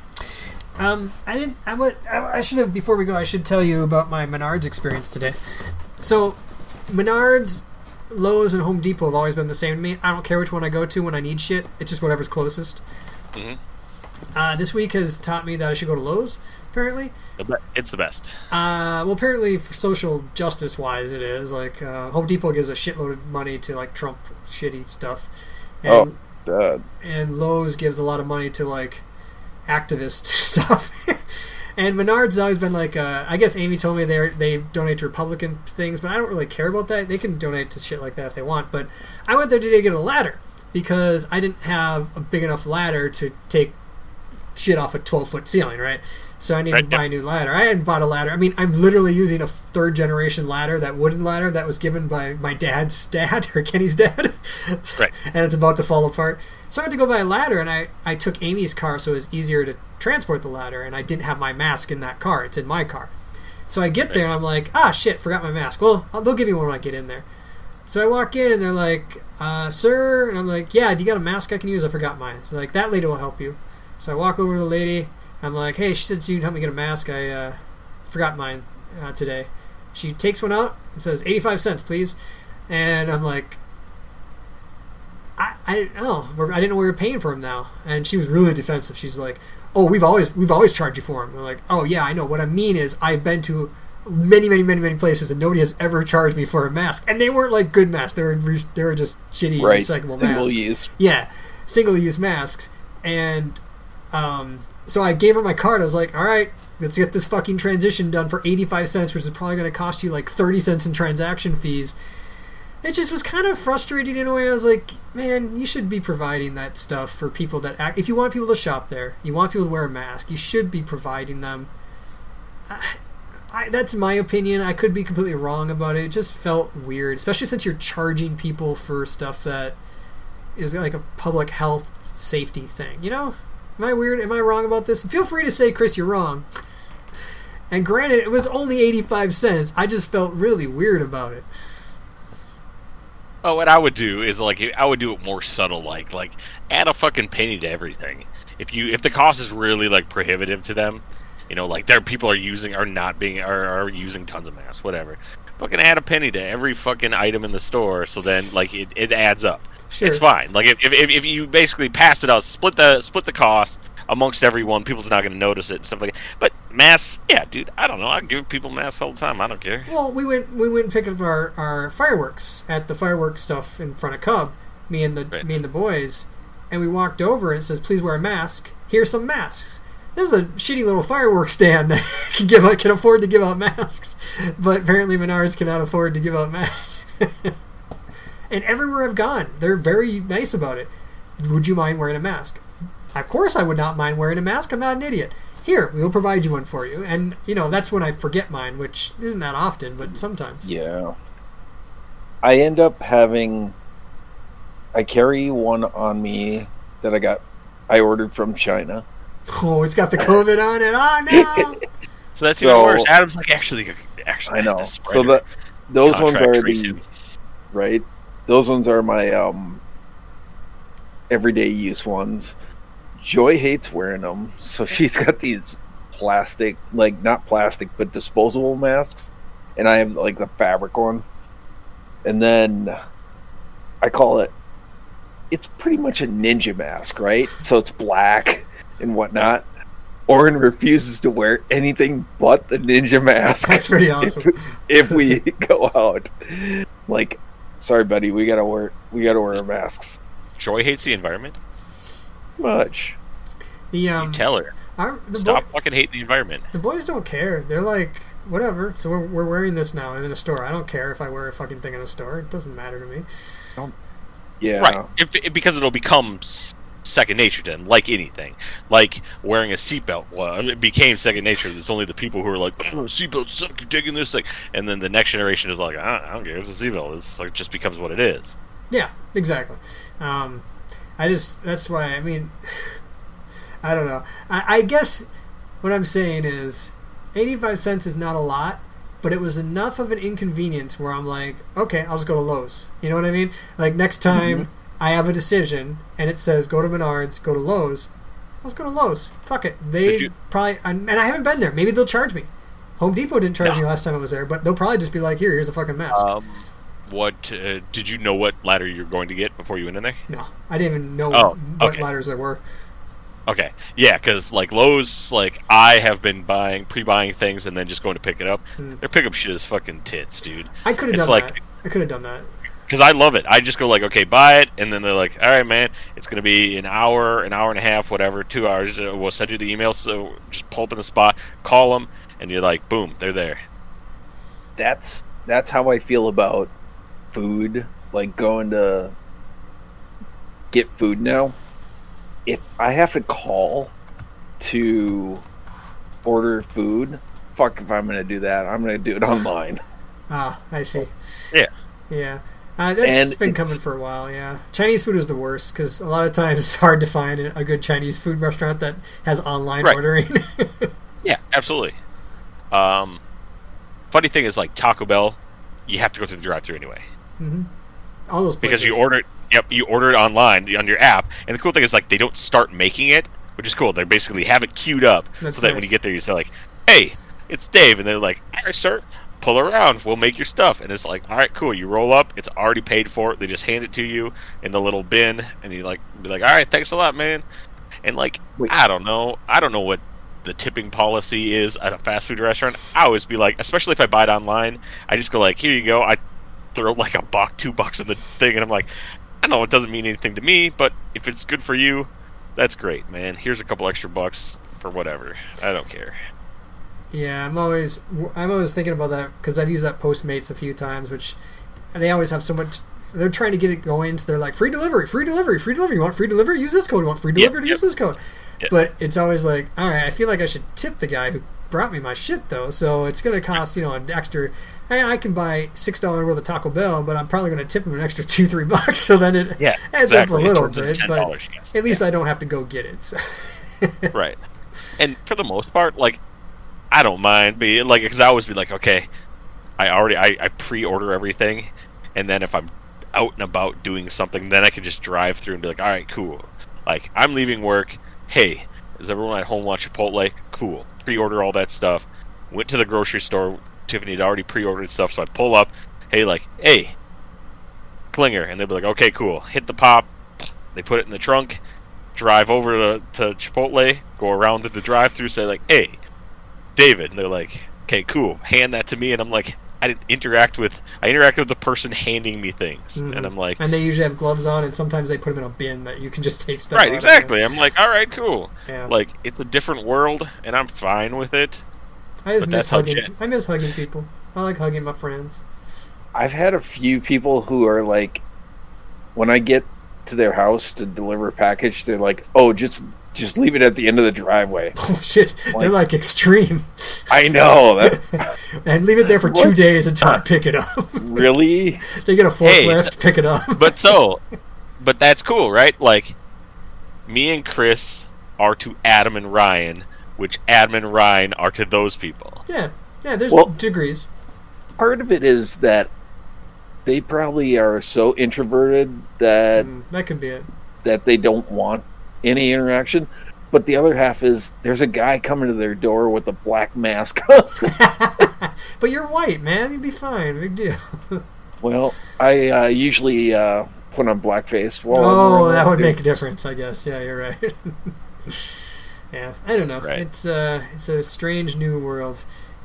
I should have, before we go, I should tell you about my Menards experience today. So, Menards, Lowe's, and Home Depot have always been the same to me. I don't care which one I go to when I need shit. It's just whatever's closest. Mm-hmm. This week has taught me that I should go to Lowe's, apparently. It's the best. Well, apparently for social justice-wise it is. Home Depot gives a shitload of money to, Trump shitty stuff. And, God. And Lowe's gives a lot of money to, activist stuff. And Menards has always been I guess Amy told me they donate to Republican things, but I don't really care about that. They can donate to shit like that if they want. But I went there today to get a ladder because I didn't have a big enough ladder to take shit off a 12-foot ceiling, right? So I needed to buy a new ladder. I hadn't bought a ladder. I mean, I'm literally using a 3rd-generation ladder, that wooden ladder that was given by my dad's dad, or Kenny's dad. Right. And it's about to fall apart. So I had to go buy a ladder, and I took Amy's car so it was easier to transport the ladder, and I didn't have my mask in that car. It's in my car. So I get there, and I'm like, shit, forgot my mask. Well, they'll give me one when I get in there. So I walk in, and they're like, sir? And I'm like, yeah, do you got a mask I can use? I forgot mine. They're like, that lady will help you. So I walk over to the lady. I'm like, hey, she said you'd help me get a mask. I forgot mine today. She takes one out and says, 85 cents, please. And I'm like, I didn't know we were paying for him now. And she was really defensive. She's like, oh, we've always charged you for him. I'm like, oh yeah, I know. What I mean is, I've been to many places and nobody has ever charged me for a mask. And they weren't good masks. They were just shitty recyclable masks. Single use. Yeah, single use masks. And so I gave her my card. I was like, all right, let's get this fucking transition done for 85 cents, which is probably going to cost you 30 cents in transaction fees. It just was kind of frustrating in a way. I was like, man, you should be providing that stuff for people that act. If you want people to shop there, you want people to wear a mask, you should be providing them. That's my opinion. I could be completely wrong about it. It just felt weird, especially since you're charging people for stuff that is like a public health safety thing. You know, am I weird? Am I wrong about this? Feel free to say, Chris, you're wrong. And granted, it was only 85 cents. I just felt really weird about it. Oh, what I would do is I would do it more subtle, like add a fucking penny to everything. If the cost is really like prohibitive to them, like their people are using tons of masks, whatever. Fucking add a penny to every fucking item in the store, so then like it adds up. Sure. It's fine. Like if you basically pass it out, split the cost amongst everyone, people's not going to notice it and stuff like that. But masks, yeah, dude, I don't know. I give people masks all the time. I don't care. Well, we went and picked up our fireworks at the fireworks stuff in front of Cub, me and the boys, and we walked over and it says, "Please wear a mask. Here's some masks." There's a shitty little fireworks stand that can afford to give out masks, but apparently Menards cannot afford to give out masks. And everywhere I've gone, they're very nice about it. Would you mind wearing a mask? Of course I would not mind wearing a mask. I'm not an idiot. Here, we'll provide you one for you. And, that's when I forget mine, which isn't that often, but sometimes. Yeah. I end up I carry one on me that I ordered from China. Oh, it's got the COVID on it. Oh, no! So that's even worse. Adam's like, actually, I know. So those ones are right? Those ones are my everyday use ones. Joy hates wearing them, so she's got these plastic, like not plastic, but disposable masks, and I have like the fabric one. And then I call it's pretty much a ninja mask, right? So it's black and whatnot. Oren refuses to wear anything but the ninja mask. That's pretty awesome. If we go out, like, sorry, buddy, we gotta wear our masks. Joy hates the environment. Much. You tell her. Stop fucking hating the environment. The boys don't care. They're like, whatever. So we're wearing this now in a store. I don't care if I wear a fucking thing in a store. It doesn't matter to me. Yeah. Right. Because it'll become second nature to them, like anything. Like wearing a seatbelt. Well, it became second nature. It's only the people who are like, oh, seatbelts suck, you're taking this thing. And then the next generation is like, I don't care, it's a seatbelt. It's like, just becomes what it is. Yeah, exactly. That's why, I don't know. I guess what I'm saying is 85 cents is not a lot, but it was enough of an inconvenience where I'm like, okay, I'll just go to Lowe's. You know what I mean? Like next time I have a decision and it says go to Menards, go to Lowe's, let's go to Lowe's. Fuck it. They probably, and I haven't been there. Maybe they'll charge me. Home Depot didn't charge me last time I was there, but they'll probably just be like, here's a fucking mask. What did you know what ladder you're going to get before you went in there? No, I didn't even know what ladders there were. Okay, yeah, because like Lowe's, like I have been pre-buying things and then just going to pick it up. Their pickup shit is fucking tits, dude. I could have done that. I could have done that. Because I love it. I just go like, okay, buy it, and then they're like, all right, man, it's going to be an hour and a half, whatever, 2 hours. We'll send you the email, so just pull up in the spot, call them, and you're like, boom, they're there. That's how I feel about food, like going to get food now. If I have to call to order food, fuck if I'm going to do that. I'm going to do it online. Ah, I see. Yeah. That's been coming for a while, yeah. Chinese food is the worst, because a lot of times it's hard to find a good Chinese food restaurant that has online ordering. Yeah, absolutely. Funny thing is, like, Taco Bell, you have to go through the drive-thru anyway. Mm-hmm. All those places. Because you order it online on your app, and the cool thing is, like, they don't start making it, which is cool. They basically have it queued up, so that when you get there, you say, like, hey, it's Dave, and they're like, all right, sir, pull around, we'll make your stuff. And it's like, all right, cool, you roll up, it's already paid for, they just hand it to you in the little bin, and you like be like, all right, thanks a lot, man. And like, I don't know what the tipping policy is at a fast food restaurant. I always be like, especially if I buy it online, I just go like, here you go. I throw like $2 in the thing, and I'm like, I know it doesn't mean anything to me, but if it's good for you, that's great, man. Here's a couple extra bucks for whatever. I don't care. Yeah, I'm always thinking about that, because I've used that Postmates a few times, which they always have so much. They're trying to get it going, so they're like, free delivery. You want free delivery? Use this code. You want free delivery? Use this code. Yep. But it's always like, all right, I feel like I should tip the guy who brought me my shit though, so it's going to cost an extra. I can buy $6 worth of Taco Bell, but I'm probably going to tip him an extra $2-3, so then it adds up a little bit. But at least I don't have to go get it. So. Right, and for the most part, like I don't mind being like, because I always be like, okay, I pre-order everything, and then if I'm out and about doing something, then I can just drive through and be like, all right, cool. Like I'm leaving work. Hey, is everyone at home watch Chipotle? Cool. Pre-order all that stuff. Went to the grocery store. Tiffany had already pre-ordered stuff, so I pull up. Hey, Klinger, and they'll be like, okay, cool. Hit the pop. They put it in the trunk. Drive over to Chipotle. Go around to the drive-thru. Say like, hey, David. And they're like, okay, cool. Hand that to me, and I'm like, I interacted with the person handing me things, and I'm like, and they usually have gloves on, and sometimes they put them in a bin that you can just take stuff. Right, exactly. I'm like, all right, cool. Yeah. Like it's a different world, and I'm fine with it. I just miss hugging. I miss hugging people. I like hugging my friends. I've had a few people who are like, when I get to their house to deliver a package, they're like, "Oh, just leave it at the end of the driveway." Oh shit! They're like extreme. I know and leave it there for 2 days until I pick it up. Really? They get a forklift, pick it up. But that's cool, right? Like, me and Chris are to Adam and Ryan, which Adam and Ryan are to those people. Yeah, there's degrees. Part of it is that they probably are so introverted that that could be it. That they don't want any interaction. But the other half is there's a guy coming to their door with a black mask on. But you're white, man. You'd be fine. Big deal. Well, I usually put on blackface. That would make a difference, I guess. Yeah, you're right. Yeah, I don't know. Right. It's a strange new world.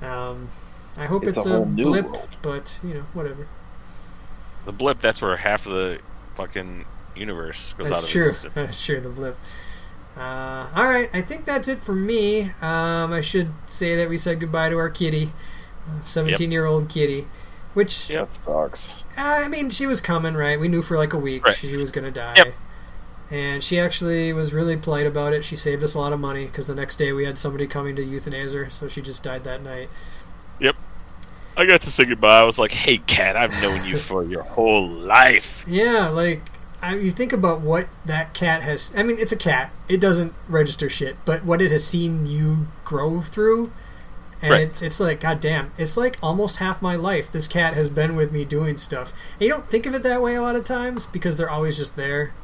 I hope it's a blip, world. But whatever. The blip. That's where half of the fucking universe goes out of existence. That's true. The blip. All right, I think that's it for me. I should say that we said goodbye to our kitty, 17-year-old kitty, which sucks. I mean, she was coming, right? We knew for like a week she was going to die. Yep. And she actually was really polite about it. She saved us a lot of money because the next day we had somebody coming to euthanize her, so she just died that night. Yep. I got to say goodbye. I was like, hey, cat, I've known you for your whole life. Yeah, like, you think about what that cat has... I mean, it's a cat. It doesn't register shit, but what it has seen you grow through, and it's like, goddamn, it's like almost half my life. This cat has been with me doing stuff. And you don't think of it that way a lot of times because they're always just there.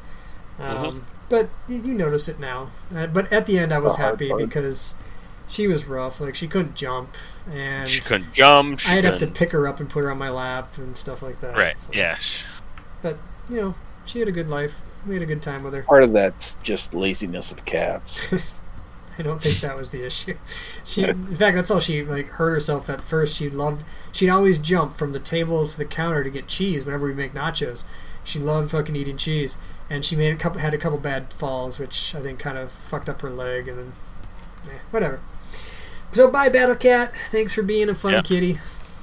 But you notice it now. But at the end, I was happy because she was rough. Like, she couldn't jump. And she couldn't jump. I'd have to pick her up and put her on my lap and stuff like that. Right, so. Yeah. But, she had a good life. We had a good time with her. Part of that's just laziness of cats. I don't think that was the issue. In fact, that's how she hurt herself at first. She'd always jump from the table to the counter to get cheese whenever we make nachos. She loved fucking eating cheese, and she had a couple bad falls, which I think kind of fucked up her leg, and then whatever. So bye, Battle Cat. Thanks for being a fun kitty.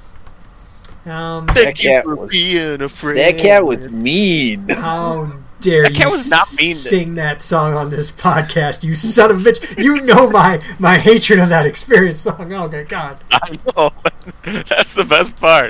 Thank you for being a friend. That cat was mean. How dare you sing that song on this podcast, you son of a bitch. You know my hatred of that Experience song. Oh, my God. I know. That's the best part.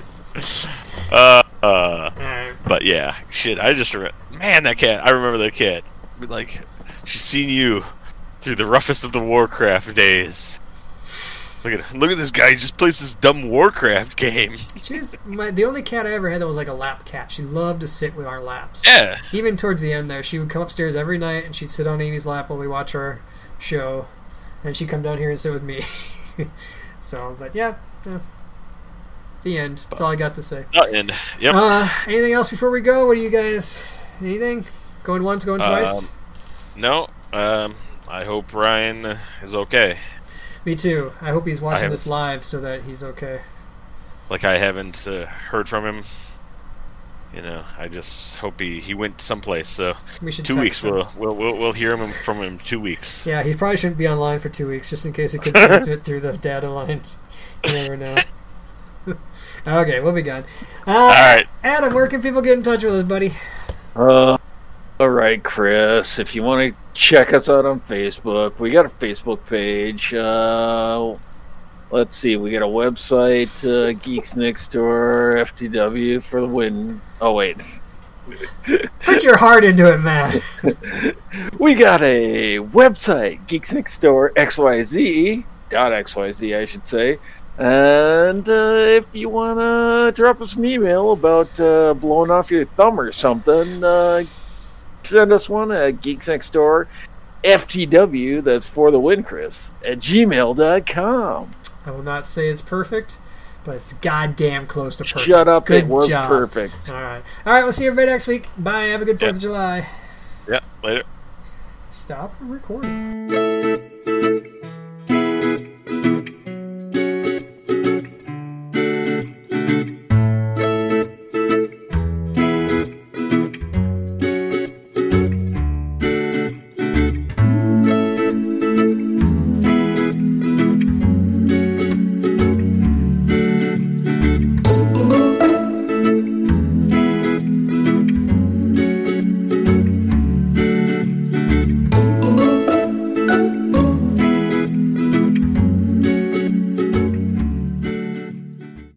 But yeah, shit, man, that cat, I remember that cat. Like, she's seen you through the roughest of the Warcraft days. Look at this guy. He just plays this dumb Warcraft game. She was the only cat I ever had that was like a lap cat. She loved to sit with our laps. Yeah. Even towards the end there, she would come upstairs every night and she'd sit on Amy's lap while we watch our show. And she'd come down here and sit with me. But yeah. The end. That's all I got to say. The end. Yep. Anything else before we go? What do you guys... Anything? Going once, going twice? No. I hope Ryan is okay. Me too. I hope he's watching this live so that he's okay. Like, I haven't heard from him. I just hope he went someplace. So we should 2 weeks. We'll hear from him 2 weeks. Yeah, he probably shouldn't be online for 2 weeks just in case he could transmit through the data lines. You never know. Okay, we'll be gone. All right, Adam, where can people get in touch with us, buddy? All right, Chris. If you want to check us out on Facebook, we got a Facebook page. Let's see. We got a website, Geeks Next Door, FTW for the win. Oh, wait. Put your heart into it, man. We got a website, Geeks Next Door, XYZ.xyz, I should say. And if you want to drop us an email about blowing off your thumb or something, send us one at Geeks Next Door, FTW, that's for the win, Chris, at gmail.com. I will not say it's perfect, but it's goddamn close to perfect. Shut up, Good it was job. perfect. All right, we'll see everybody next week. Bye, have a good 4th of July. Yeah, later. Stop recording.